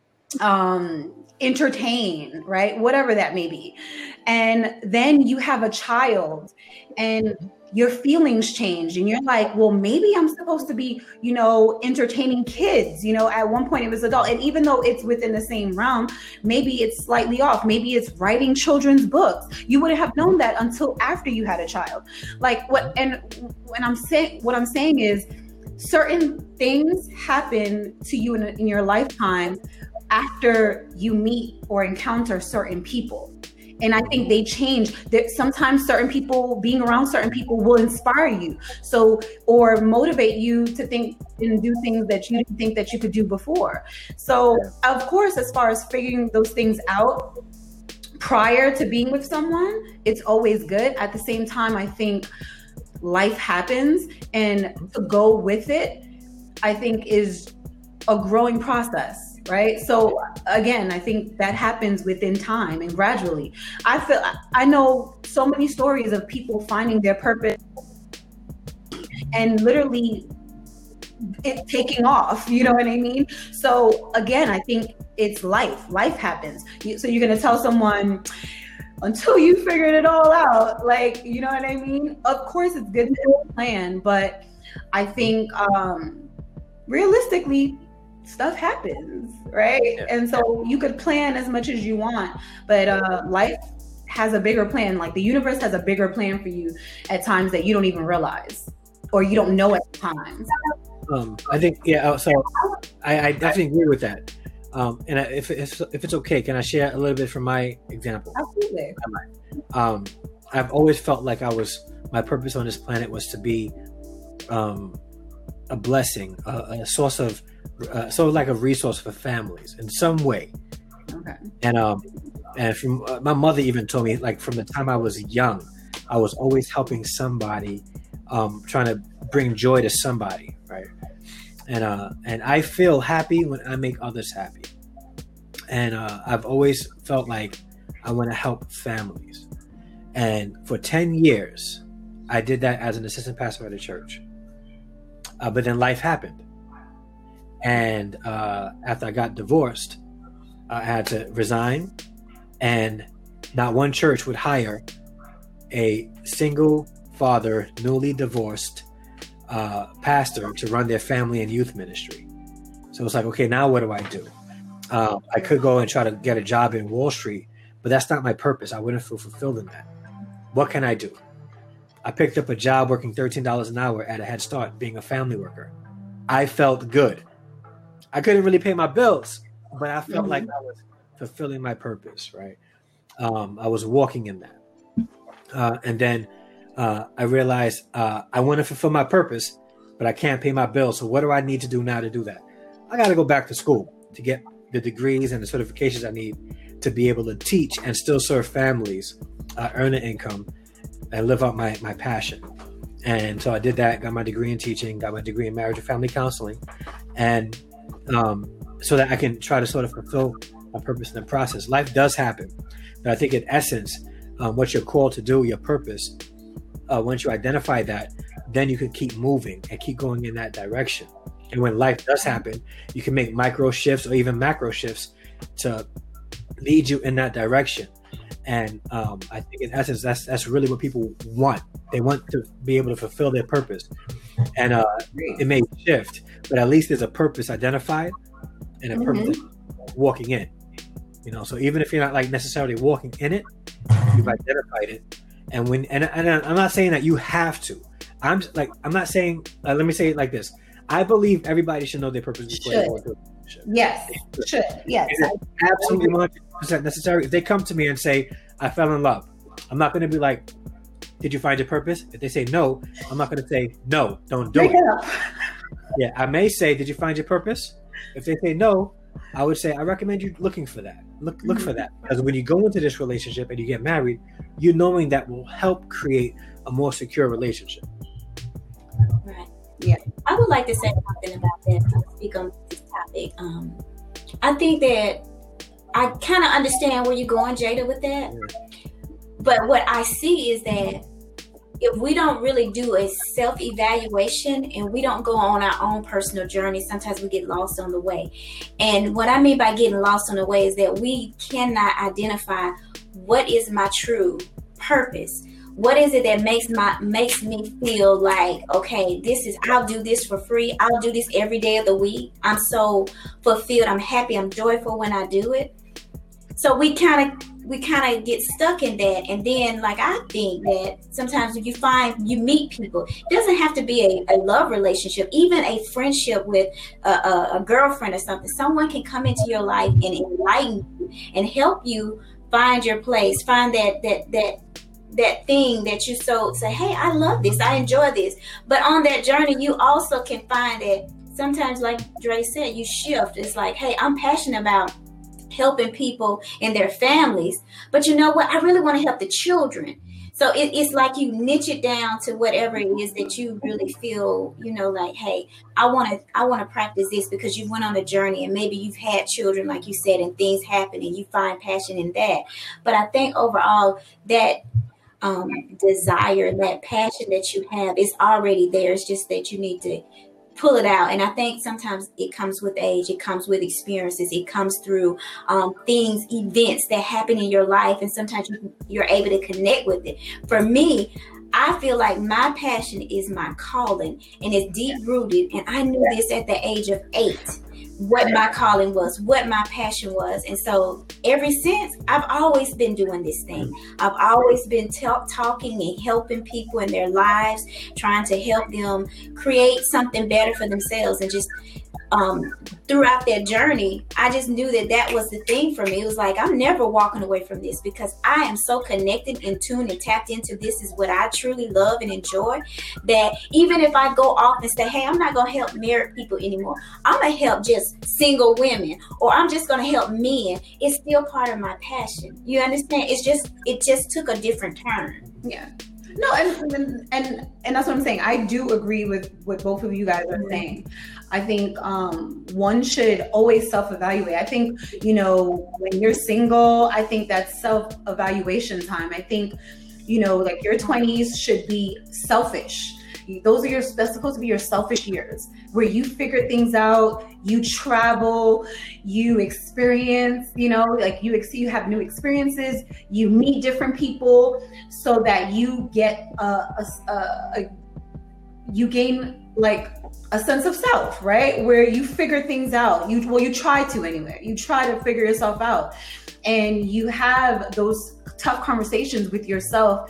um, entertain, right? Whatever that may be. And then you have a child and your feelings change and you're like, well, maybe I'm supposed to be, you know, entertaining kids. You know, at one point it was adult. And even though it's within the same realm, maybe it's slightly off. Maybe it's writing children's books. You wouldn't have known that until after you had a child. Like what, and when I'm saying, what I'm saying is certain things happen to you in, in your lifetime after you meet or encounter certain people. And I think they change. That sometimes certain people, being around certain people will inspire you. So, or motivate you to think and do things that you didn't think that you could do before. So of course, as far as figuring those things out prior to being with someone, it's always good. At the same time, I think life happens, and to go with it, I think is a growing process. Right. So again, I think that happens within time and gradually. I feel I know so many stories of people finding their purpose and literally it taking off. You know what I mean? So again, I think it's life. Life happens. So you're going to tell someone until you figured it all out. Like, you know what I mean? Of course, it's good to have a plan, but I think um, realistically, stuff happens, right? Yeah. And so you could plan as much as you want, but uh, life has a bigger plan. Like the universe has a bigger plan for you at times that you don't even realize, or you don't know at times. Um, I think, yeah. So I, I definitely agree with that. Um, and if it's, if it's okay, can I share a little bit from my example? Absolutely. Um, I've always felt like I was, my purpose on this planet was to be um, a blessing, a, a source of, Uh, so like a resource for families in some way. Okay. And um, and from uh, my mother even told me, like from the time I was young, I was always helping somebody, um, trying to bring joy to somebody, right? And uh, and I feel happy when I make others happy. And uh, I've always felt like I want to help families. And for ten years, I did that as an assistant pastor at a church. Uh, but then life happened. And uh, after I got divorced, I had to resign, and not one church would hire a single father, newly divorced uh, pastor to run their family and youth ministry. So it's like, okay, now what do I do? Uh, I could go and try to get a job in Wall Street, but that's not my purpose. I wouldn't feel fulfilled in that. What can I do? I picked up a job working thirteen dollars an hour at a Head Start, being a family worker. I felt good. I couldn't really pay my bills, but I felt mm-hmm. like I was fulfilling my purpose, right? Um, I was walking in that. Uh, and then uh, I realized uh, I want to fulfill my purpose, but I can't pay my bills. So what do I need to do now to do that? I got to go back to school to get the degrees and the certifications I need to be able to teach and still serve families, uh, earn an income, and live out my, my passion. And so I did that, got my degree in teaching, got my degree in marriage and family counseling. And um, so that I can try to sort of fulfill my purpose in the process. Life does happen. But I think in essence, um, what you're called to do, your purpose, uh, once you identify that, then you can keep moving and keep going in that direction. And when life does happen, you can make micro shifts or even macro shifts to lead you in that direction. And um, I think in essence, that's that's really what people want. They want to be able to fulfill their purpose. And uh, it may shift, but at least there's a purpose identified and a mm-hmm. purpose walking in. You know, so even if you're not like necessarily walking in it, you've identified it. And when and, and I'm not saying that you have to. I'm like I'm not saying. Uh, let me say it like this. I believe everybody should know their purpose before they go into a relationship. Yes, should. Yes, it's absolutely one hundred percent necessary. If they come to me and say, "I fell in love," I'm not going to be like, "Did you find your purpose?" If they say no, I'm not going to say, "No, don't do Break it." it yeah, I may say, "Did you find your purpose?" If they say no, I would say, "I recommend you looking for that. Look, look for that." Because when you go into this relationship and you get married, you knowing that will help create a more secure relationship. Right. Yeah. I would like to say something about that. To speak on this topic. Um, I think that I kind of understand where you're going, Jada, with that. Yeah. But what I see is that if we don't really do a self-evaluation and we don't go on our own personal journey, sometimes we get lost on the way. And what I mean by getting lost on the way is that we cannot identify what is my true purpose. What is it that makes my makes me feel like, okay, this is, I'll do this for free. I'll do this every day of the week. I'm so fulfilled. I'm happy. I'm joyful when I do it. So we kind of we kind of get stuck in that. And then, like, I think that sometimes when you find, you meet people, it doesn't have to be a, a love relationship, even a friendship with a, a, a girlfriend or something. Someone can come into your life and enlighten you and help you find your place, find that that that that thing that you so say, hey, I love this, I enjoy this. But on that journey, you also can find that sometimes, like Dre said, you shift. It's like, hey, I'm passionate about helping people and their families, but you know what? I really want to help the children. So it, it's like you niche it down to whatever it is that you really feel, you know, like, hey, I want to, I want to practice this because you went on a journey and maybe you've had children, like you said, and things happen and you find passion in that. But I think overall that um, desire, that passion that you have is already there. It's just that you need to pull it out. And I think sometimes it comes with age, it comes with experiences, it comes through um, things, events that happen in your life, and sometimes you, you're able to connect with it. For me, I feel like my passion is my calling, and it's deep rooted. And I knew this at the age of eight, what my calling was, what my passion was. And so ever since, I've always been doing this thing. I've always been t- talking and helping people in their lives, trying to help them create something better for themselves. And just um, throughout their journey, I just knew that that was the thing for me. It was like, I'm never walking away from this because I am so connected and tuned and tapped into this is what I truly love and enjoy, that even if I go off and say, hey, I'm not going to help married people anymore, I'm going to help just single women, or I'm just going to help men, it's still part of my passion. You understand? It's just, it just took a different turn. Yeah. No, and, and and and that's what I'm saying. I do agree with what both of you guys are saying. I think um, one should always self-evaluate. I think, you know, when you're single, I think that's self-evaluation time. I think, you know, like your twenties should be selfish. Those are your, that's supposed to be your selfish years where you figure things out, you travel, you experience, you know, like you ex- you have new experiences, you meet different people so that you get a, a, a, a you gain like a sense of self, right? Where you figure things out. You, well, you try to anyway, you try to figure yourself out, and you have those tough conversations with yourself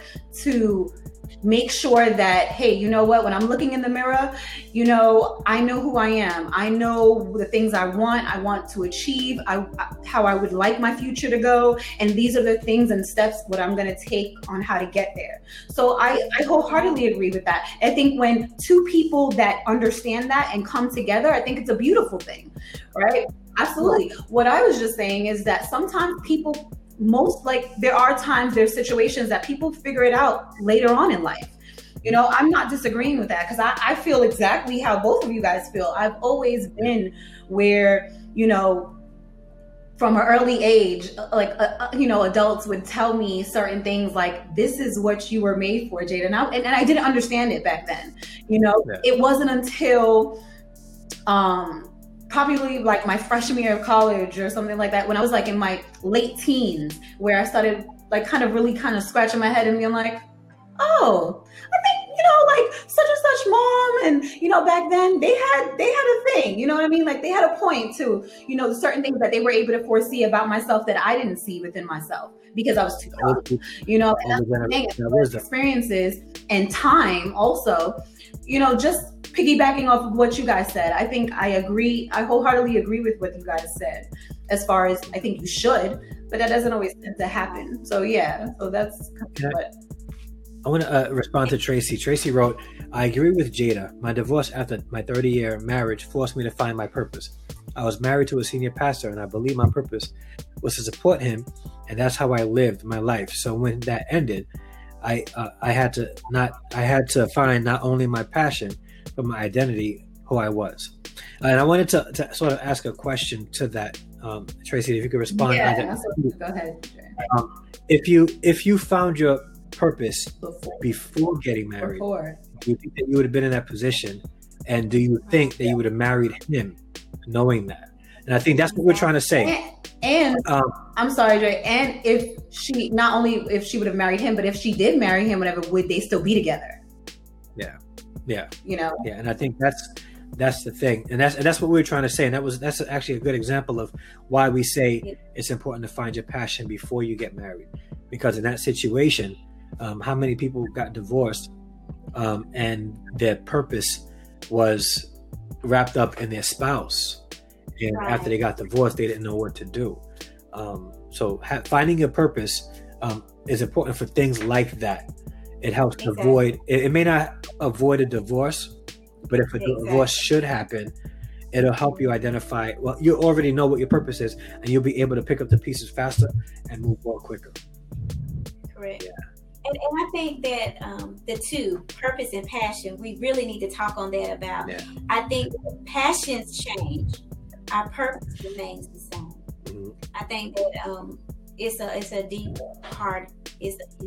to make sure that, hey, you know what, when I'm looking in the mirror, you know, I know who I am. I know the things I want, I want to achieve, I, how I would like my future to go. And these are the things and steps what I'm going to take on how to get there. So I, I wholeheartedly agree with that. I think when two people that understand that and come together, I think it's a beautiful thing, right? Absolutely. What I was just saying is that sometimes people most, like, there are times, there's situations that people figure it out later on in life. You know, I'm not disagreeing with that, because I, I feel exactly how both of you guys feel. I've always been where, you know, from an early age, like, uh, you know, adults would tell me certain things like, this is what you were made for, Jada. And I, and, and I didn't understand it back then. You know, yeah. It wasn't until um, probably like my freshman year of college or something like that, when I was like in my late teens, where I started like kind of really kind of scratching my head and being like, oh, I think, you know, like such and such mom, and, you know, back then they had, they had a thing, you know what I mean? Like they had a point to, you know, certain things that they were able to foresee about myself that I didn't see within myself because I was too young, you know, and that's the thing, those experiences and time also, you know, just piggybacking off of what you guys said. I think I agree. I wholeheartedly agree with what you guys said, as far as I think you should, but that doesn't always tend to happen. So yeah, so that's kind of what. I want to uh, respond to Tracy. Tracy wrote, I agree with Jada. My divorce after my thirty-year marriage forced me to find my purpose. I was married to a senior pastor, and I believe my purpose was to support him, and that's how I lived my life. So when that ended, I uh, I had to not I had to find not only my passion, but my identity, who I was. And I wanted to, to sort of ask a question to that, um, Tracy, if you could respond. Yeah, go ahead. Um, if you if you found your purpose before, before getting married, before. do you think that you would have been in that position? And do you think that you would have married him knowing that? And I think that's what we're trying to say. And, and um, I'm sorry, Dre. And if she, not only if she would have married him, but if she did marry him, whatever, would they still be together? Yeah. Yeah. You know? Yeah. And I think that's, that's the thing. And that's, and that's what we were trying to say. And that was, that's actually a good example of why we say it's important to find your passion before you get married. Because in that situation, um, how many people got divorced um, and their purpose was wrapped up in their spouse. And right. after they got divorced, they didn't know what to do. Um, so ha- finding your purpose um, is important for things like that. It helps exactly. avoid, it, it may not avoid a divorce, but if a exactly. divorce should happen, it'll help you identify, well, you already know what your purpose is, and you'll be able to pick up the pieces faster and move more quicker. Correct. Yeah. And, and I think that um, the two, purpose and passion, we really need to talk on that about. Yeah. I think passions change. Our purpose remains the same. Mm-hmm. I think that um, it's a it's a deep part. It's a,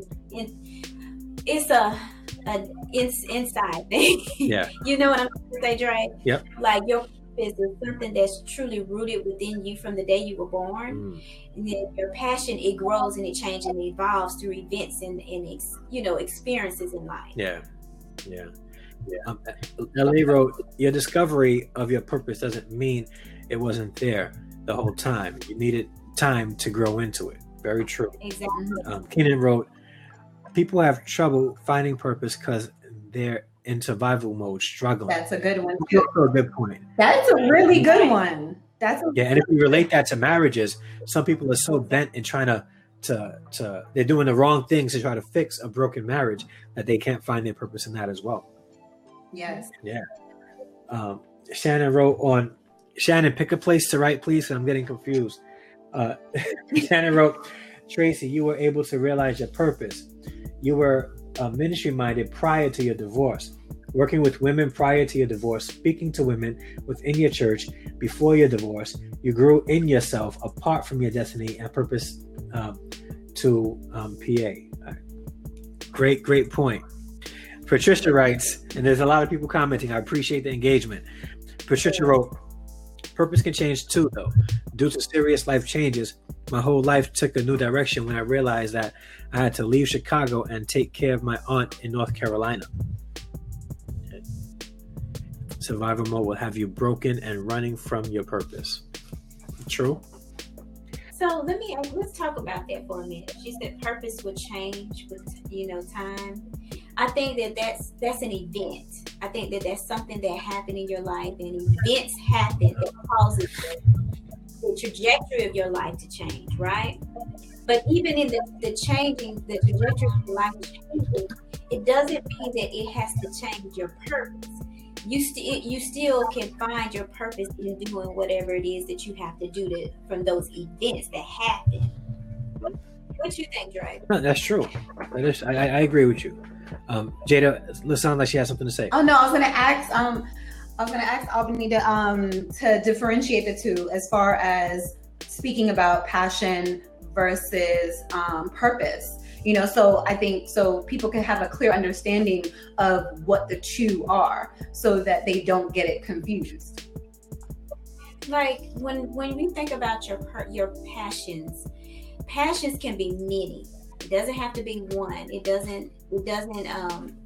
it's a, a ins, inside thing. Yeah. You know what I'm trying to say, Dre? Yep. Like your purpose is something that's truly rooted within you from the day you were born. Mm. And then your passion, it grows and it changes and it evolves through events and, and ex, you know, experiences in life. Yeah. Yeah. Yeah. Um, L A wrote, your discovery of your purpose doesn't mean it wasn't there the whole time. You needed time to grow into it. Very true. Exactly. Um, Kenan wrote, people have trouble finding purpose because they're in survival mode, struggling. That's a good one too. That's a good point. That's a really good one. That's a- yeah. And if we relate that to marriages, some people are so bent in trying to, to, to, they're doing the wrong things to try to fix a broken marriage that they can't find their purpose in that as well. Yes. Yeah. Um, Shannon wrote on, Shannon, pick a place to write, please. I'm getting confused. Uh, Shannon wrote, Tracy, you were able to realize your purpose. You were uh, ministry minded prior to your divorce, working with women prior to your divorce, speaking to women within your church before your divorce. You grew in yourself apart from your destiny and purpose um, to um, P A. Right. Great, great point. Patricia writes, and there's a lot of people commenting. I appreciate the engagement. Patricia wrote, purpose can change too, though. Due to serious life changes, my whole life took a new direction when I realized that I had to leave Chicago and take care of my aunt in North Carolina. Survival mode will have you broken and running from your purpose. True? So let me, let's talk about that for a minute. She said purpose will change with, you know, time. I think that that's, that's an event. I think that that's something that happened in your life, and events happen that causes the, the trajectory of your life to change, right? But even in the, the changing, the trajectory of your life changing, it doesn't mean that it has to change your purpose. You still you still can find your purpose in doing whatever it is that you have to do to from those events that happen. What you think, Dre? No, that's true. That is, I, I agree with you. Um, Jada, it sounds like she has something to say. Oh no, I was gonna ask. Um, I was gonna ask Albany to um to differentiate the two as far as speaking about passion versus um, purpose. You know, so I think so people can have a clear understanding of what the two are, so that they don't get it confused. Like when when we think about your your passions, passions can be many. It doesn't have to be one. It doesn't. It doesn't. Um,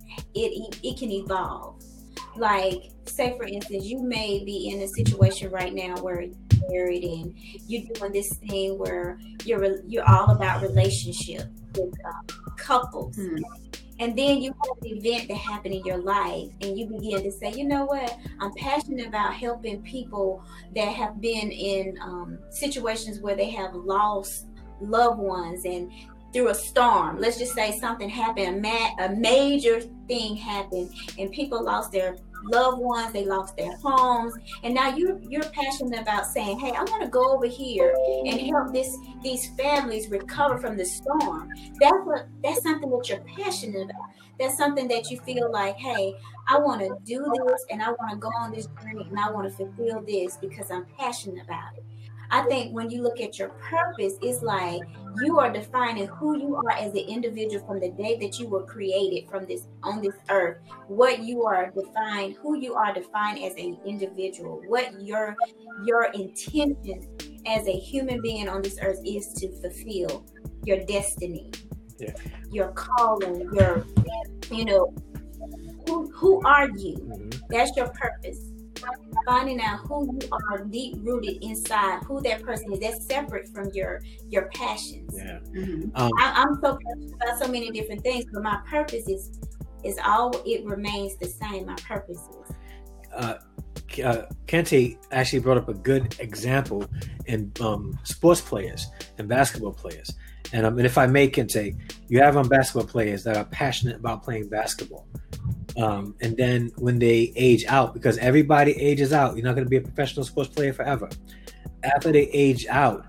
it it can evolve. Like, say for instance, you may be in a situation right now where you're married and you're doing this thing where you're you're all about relationship with uh, couples. Mm-hmm. And then you have an event that happened in your life and you begin to say, you know what, I'm passionate about helping people that have been in um, situations where they have lost loved ones and through a storm. Let's just say something happened, a, ma- a major thing happened and people lost their loved ones, they lost their homes, and now you're you're passionate about saying, hey, I want to go over here and help this these families recover from the storm. That's what that's something that you're passionate about. That's something that you feel like, hey, I want to do this and I want to go on this journey and I want to fulfill this because I'm passionate about it. I think when you look at your purpose, it's like you are defining who you are as an individual from the day that you were created from this on this earth. What you are defined, who you are defined as an individual. What your your intention as a human being on this earth is to fulfill your destiny, yeah. your calling, your you know who who are you? Mm-hmm. That's your purpose. Finding out who you are deep rooted inside, who that person is, that's separate from your your passions. Yeah. Mm-hmm. um, I, I'm so passionate about so many different things, but my purpose is is all it remains the same. My purpose is. Uh, uh, Kente actually brought up a good example in um, sports players and basketball players. And, um, and if I may, Kente, you have um, basketball players that are passionate about playing basketball. Um, and then when they age out, because everybody ages out, you're not going to be a professional sports player forever. After they age out,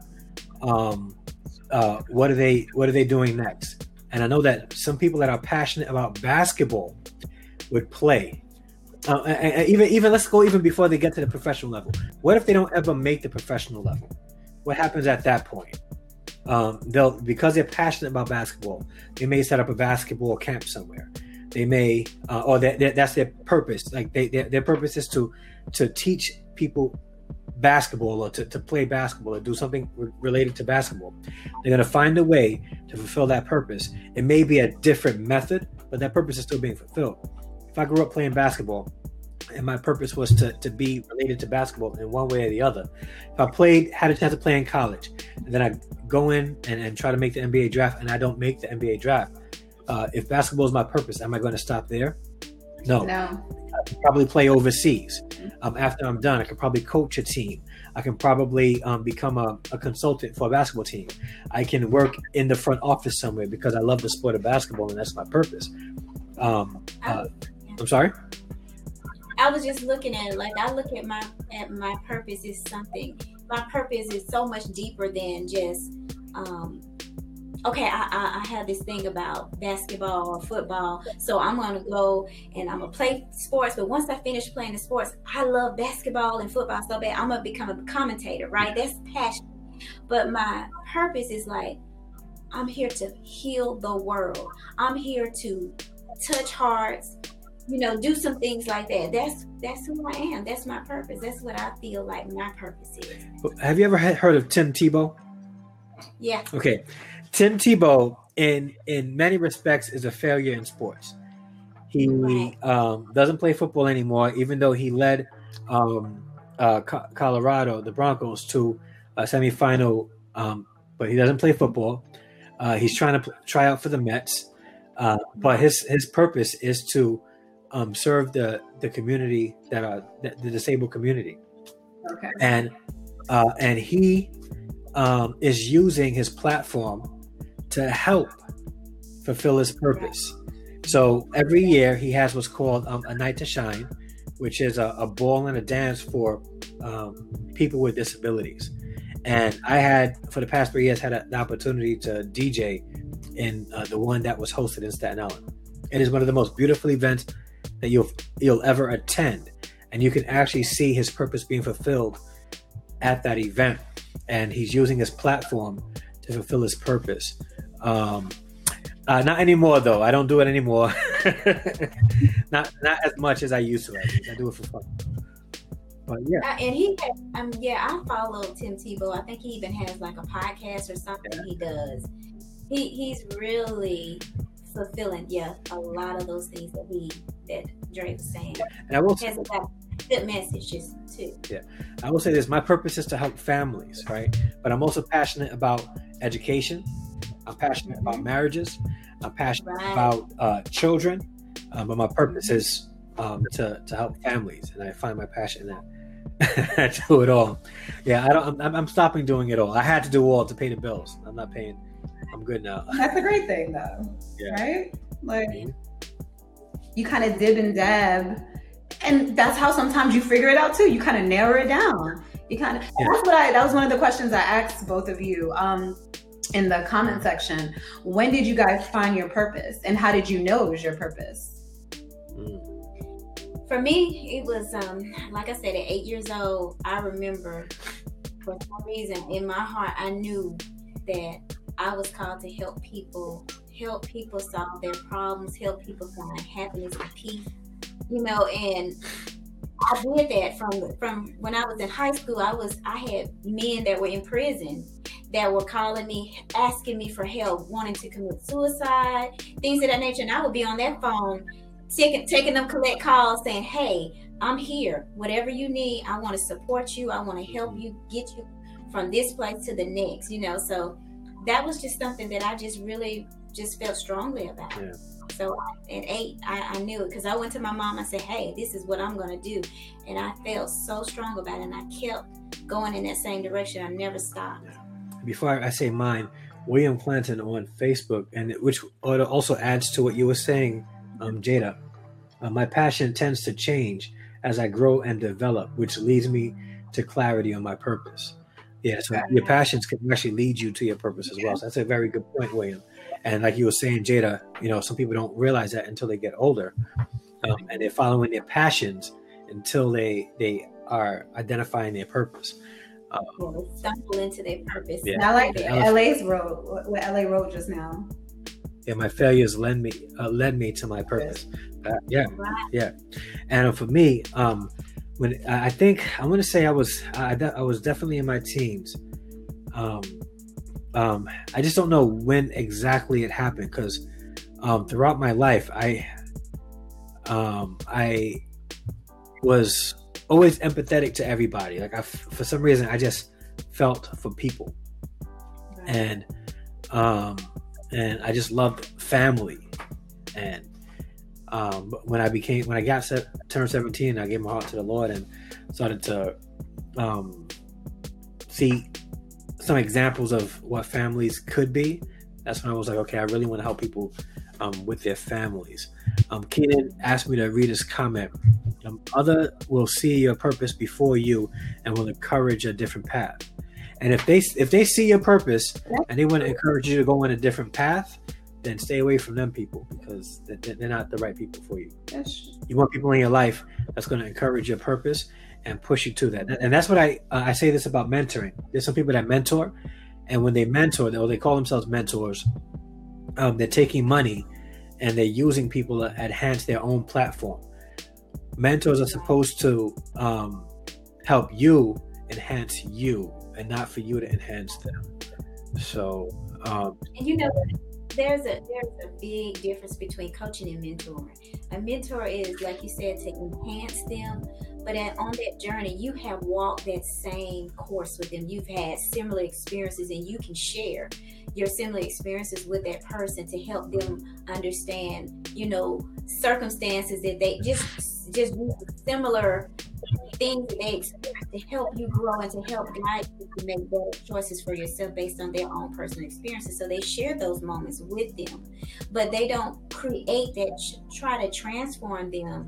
um, uh, what are they what are they doing next? And I know that some people that are passionate about basketball would play. Uh, and, and even even let's go even before they get to the professional level. What if they don't ever make the professional level? What happens at that point? Um, they'll because they're passionate about basketball, they may set up a basketball camp somewhere. They may, uh, or that, that that's their purpose. Like they, their, their purpose is to to teach people basketball or to, to play basketball or do something re- related to basketball. They're going to find a way to fulfill that purpose. It may be a different method, but that purpose is still being fulfilled. If I grew up playing basketball and my purpose was to, to be related to basketball in one way or the other, if I played, had a chance to play in college, and then I go in and, and try to make the N B A draft and I don't make the N B A draft, Uh, if basketball is my purpose, am I going to stop there? No. No. I can probably play overseas. Um, after I'm done, I can probably coach a team. I can probably um, become a, a consultant for a basketball team. I can work in the front office somewhere because I love the sport of basketball and that's my purpose. Um, uh, I'm sorry? I was just looking at it like I look at my at my purpose is something. My purpose is so much deeper than just. Um, Okay, I, I, I have this thing about basketball or football, so I'm going to go and I'm going to play sports. But once I finish playing the sports, I love basketball and football so bad, I'm going to become a commentator, right? That's passion. But my purpose is like, I'm here to heal the world. I'm here to touch hearts, you know, do some things like that. That's that's who I am. That's my purpose. That's what I feel like my purpose is. Have you ever heard of Tim Tebow? Yeah. Okay. Tim Tebow, in in many respects, is a failure in sports. He right. um, doesn't play football anymore, even though he led um, uh, Co- Colorado, the Broncos, to a semifinal. Um, but he doesn't play football. Uh, he's trying to p- try out for the Mets, uh, but his his purpose is to um, serve the the community that are the, the disabled community. Okay. And uh, and he um, is using his platform to help fulfill his purpose. So every year he has what's called um, a night to shine, which is a, a ball and a dance for um, people with disabilities. And I had, for the past three years, had a, the opportunity to D J in uh, the one that was hosted in Staten Island. It is one of the most beautiful events that you'll you'll ever attend, and you can actually see his purpose being fulfilled at that event. And he's using his platform to fulfill his purpose. Um, uh, not anymore, though. I don't do it anymore. not not as much as I used to. I, I do it for fun. But yeah, uh, and he, has, um, yeah, I follow Tim Tebow. I think he even has like a podcast or something yeah. he does. He he's really fulfilling, yeah, a lot of those things that he that Dre was saying. And I will he has got good messages too. Yeah, I will say this: my purpose is to help families, right? But I'm also passionate about education. I'm passionate mm-hmm. about marriages. I'm passionate right. about uh, children. Um, but my purpose is um, to to help families, and I find my passion in that. I do it all. Yeah, I don't. I'm, I'm stopping doing it all. I had to do all to pay the bills. I'm not paying. I'm good now. That's a great thing, though. Yeah. Right? Like mm-hmm. you kind of dib and dab, and that's how sometimes you figure it out too. You kind of narrow it down. You kind of. Yeah. That's what I. That was one of the questions I asked both of you um, in the comment section. When did you guys find your purpose, and how did you know it was your purpose? Mm. For me, it was, um, like I said, at eight years old, I remember for some reason in my heart, I knew that I was called to help people, help people solve their problems, help people find happiness and peace, you know, and I did that from, from when I was in high school. I was, I had men that were in prison that were calling me, asking me for help, wanting to commit suicide, things of that nature. And I would be on that phone Taking, taking them collect calls saying, hey, I'm here. Whatever you need, I want to support you. I want to help you get you from this place to the next, you know. So that was just something that I just really just felt strongly about. Yeah. So at eight, I, I knew it because I went to my mom. I said, hey, this is what I'm going to do. And I felt so strong about it. And I kept going in that same direction. I never stopped. Yeah. Before I say mine, William Clanton on Facebook, and which also adds to what you were saying, Um, Jada, uh, my passion tends to change as I grow and develop, which leads me to clarity on my purpose. Yeah, so your passions can actually lead you to your purpose as well. So that's a very good point, William. And like you were saying, Jada, you know, some people don't realize that until they get older, um, and they're following their passions until they they are identifying their purpose. Um, yeah, they stumble into their purpose. Yeah. I like L A's road, what L A wrote just now. Yeah, my failures led me uh, led me to my purpose. Uh, yeah, yeah. And uh, for me, um, when I think I'm going to say I was I, I was definitely in my teens. Um, um, I just don't know when exactly it happened because um, throughout my life, I um, I was always empathetic to everybody. Like I, for some reason, I just felt for people, right. and um. And I just loved family. And um, when I became, when I got set, turned seventeen, I gave my heart to the Lord and started to um, see some examples of what families could be. That's when I was like, okay, I really want to help people um, with their families. Um, Keenan asked me to read his comment. Um, Other will see your purpose before you and will encourage a different path. And if they if they see your purpose and they want to encourage you to go on a different path, then stay away from them people because they're not the right people for you. Yes. You want people in your life that's going to encourage your purpose and push you to that. And that's what I uh, I say this about mentoring. There's some people that mentor, and when they mentor, or they call themselves mentors, um, they're taking money and they're using people to enhance their own platform. Mentors are supposed to um, help you enhance you, and not for you to enhance them. So, um, and you know, there's a there's a big difference between coaching and mentoring. A mentor is, like you said, to enhance them, but at, on that journey, you have walked that same course with them. You've had similar experiences, and you can share your similar experiences with that person to help them understand, you know, circumstances that they just just similar things that they experience to help you grow and to help guide you to make better choices for yourself based on their own personal experiences. So they share those moments with them, but they don't create that, try to transform them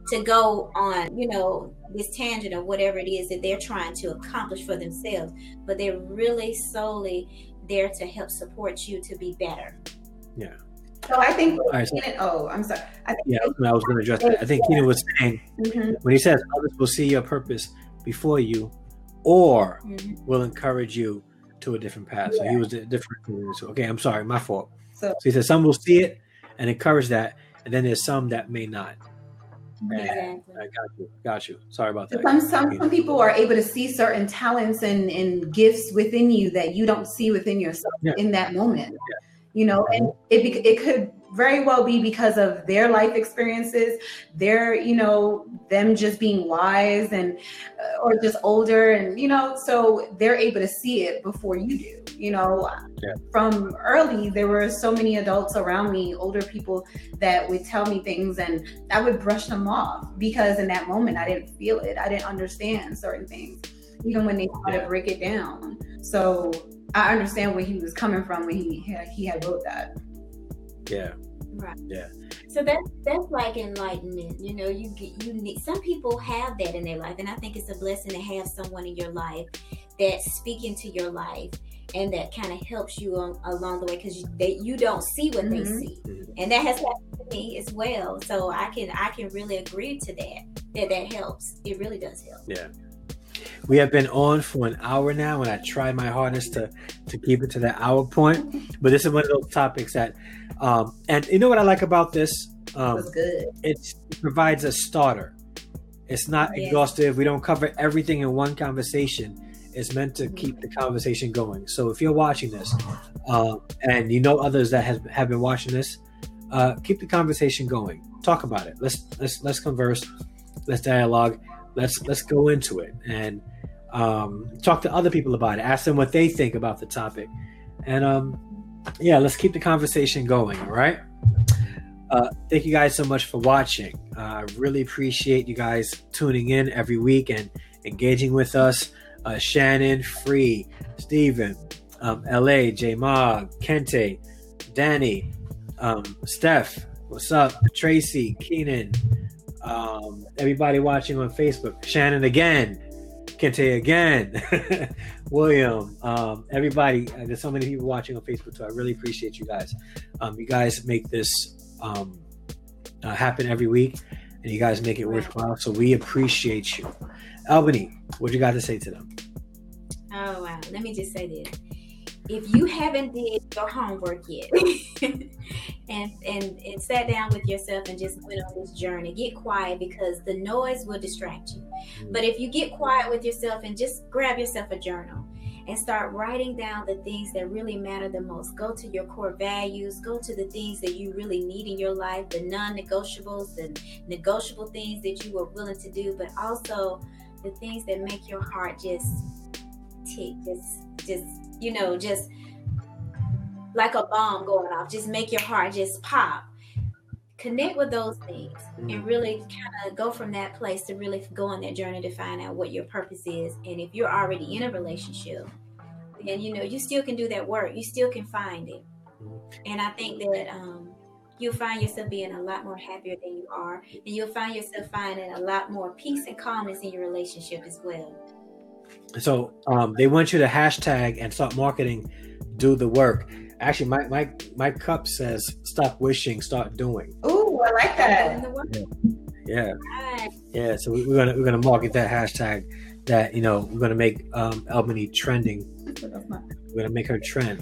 to go on, you know, this tangent of whatever it is that they're trying to accomplish for themselves, but they're really solely there to help support you to be better. Yeah. So I think, All right, so, Keenan, oh, I'm sorry. I think yeah, I was going to address that. I think Keenan was saying, mm-hmm. when he says others will see your purpose before you, or Mm-hmm. will encourage you to a different path. So Yeah. he was a different. So, okay, I'm sorry, my fault. So, So he said some will see it and encourage that, and then there's some that may not. Exactly. I got you. Got you. Sorry about that. Some, some some people are able to see certain talents and, and gifts within you that you don't see within yourself Yeah. in that moment. Yeah. You know, and it bec- it could very well be because of their life experiences, their, you know, them just being wise and uh, or just older, and you know, so they're able to see it before you do. You know, Yeah. from early, there were so many adults around me, older people that would tell me things, and I would brush them off because in that moment I didn't feel it, I didn't understand certain things, even when they tried Yeah. to break it down. So I understand where he was coming from when he had, he had wrote that. Yeah. Right. Yeah. So that's that's like enlightenment. You know, you get you need some people have that in their life, and I think it's a blessing to have someone in your life that's speaking to your life and that kind of helps you on, along the way, because you, they you don't see what they Mhm. see, Mhm. and that has happened to me as well. So I can I can really agree to that. That that helps. It really does help. Yeah. We have been on for an hour now, and I tried my hardest to to keep it to that hour point. But this is one of those topics that, um, and you know what I like about this? It Um, was good. it's, it provides a starter. It's not Yeah. exhaustive. We don't cover everything in one conversation. It's meant to keep the conversation going. So if you're watching this, uh, and you know others that has, have been watching this, uh, keep the conversation going. Talk about it. Let's let's let's converse. Let's dialogue. Let's let's go into it and um, talk to other people about it. Ask them what they think about the topic, and um, yeah, let's keep the conversation going. All right. Uh, thank you guys so much for watching. Uh, I really appreciate you guys tuning in every week and engaging with us. Uh, Shannon, Free, Steven, um, L A, J Mog, Kente, Danny, um, Steph, what's up? Tracy, Keenan, um, everybody watching on Facebook. Shannon again, Kente again, William, um, everybody. Uh, there's so many people watching on Facebook too. I really appreciate you guys. Um, you guys make this um, uh, happen every week, and you guys make it worthwhile. So we appreciate you. Albany, what you got to say to them? Oh wow! Let me just say this: if you haven't did your homework yet, and and and sat down with yourself and just went on this journey, get quiet, because the noise will distract you. But if you get quiet with yourself and just grab yourself a journal and start writing down the things that really matter the most, go to your core values, go to the things that you really need in your life, the non-negotiables, the negotiable things that you are willing to do, but also the things that make your heart just tick, just, just, you know, just like a bomb going off, just make your heart just pop. Connect with those things and really kind of go from that place to really go on that journey to find out what your purpose is. And if you're already in a relationship, then, you know, you still can do that work. You still can find it. And I think that um, you'll find yourself being a lot more happier than you are. And you'll find yourself finding a lot more peace and calmness in your relationship as well. So um, they want you to hashtag and start marketing, do the work. Actually, my my my cup says stop wishing, start doing. Ooh, I like that. Yeah, Right. yeah. So we- we're gonna we're gonna market that hashtag. That, you know, we're gonna make um, Albany trending. We're gonna make her trend.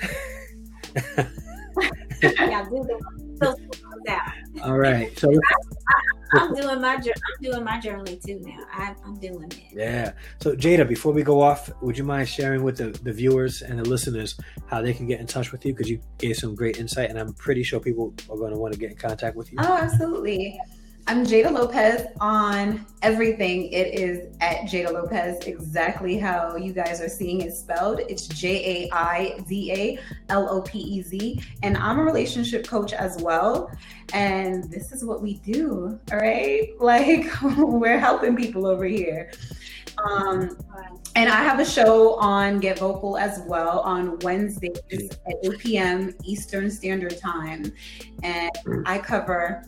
Yeah, do the those out. All right. So I'm doing my jour- I'm doing my journaling too now. I, I'm doing it. yeah. So Jada, before we go off, would you mind sharing with the, the viewers and the listeners how they can get in touch with you? Because you gave some great insight, and I'm pretty sure people are going to want to get in contact with you. Oh, absolutely. I'm Jada Lopez on everything. It is at Jada Lopez, exactly how you guys are seeing it spelled. It's J A I D A L O P E Z. And I'm a relationship coach as well. And this is what we do, all right? Like, we're helping people over here. Um, and I have a show on Get Vocal as well on Wednesdays at eight p.m. Eastern Standard Time. And I cover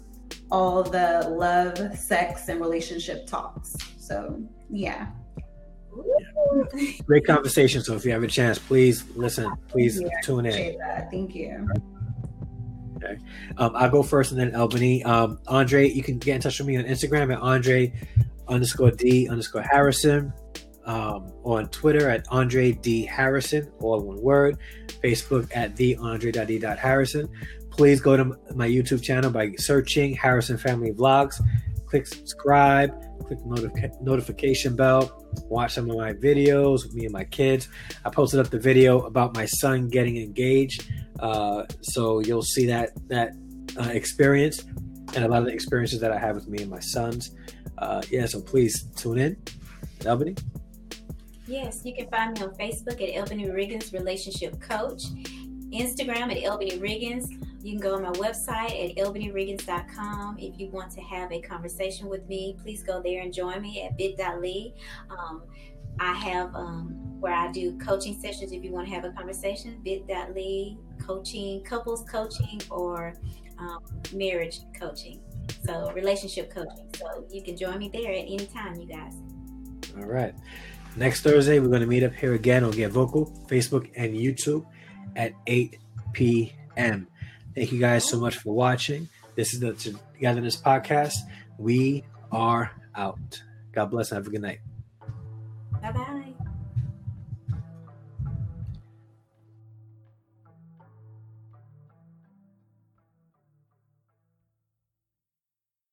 all the love, sex, and relationship talks. So yeah. yeah. Great conversation. So if you have a chance, please listen, please yeah, tune in. That. Thank you. Okay. Um, I'll go first and then Albany. Um, Andre, you can get in touch with me on Instagram at Andre underscore D underscore Harrison. Um, on Twitter at Andre D Harrison, all one word. Facebook at the Andre D Harrison. Please go to my YouTube channel by searching Harrison Family Vlogs. Click subscribe. Click the notif- notification bell. Watch some of my videos with me and my kids. I posted up the video about my son getting engaged, uh, so you'll see that that uh, experience and a lot of the experiences that I have with me and my sons. Uh, yeah, so please tune in. Albany. Yes, you can find me on Facebook at Albany Riggins Relationship Coach, Instagram at Albany Riggins. You can go on my website at albany riggins dot com. If you want to have a conversation with me, please go there and join me at bit dot l y. Um, I have um, where I do coaching sessions if you want to have a conversation, bit dot l y, coaching, couples coaching, or um, marriage coaching. So relationship coaching. So you can join me there at any time, you guys. All right. Next Thursday, we're going to meet up here again on Get Vocal, Facebook, and YouTube at eight p.m. Thank you guys so much for watching. This is the Togetherness Podcast. We are out. God bless and have a good night. Bye-bye.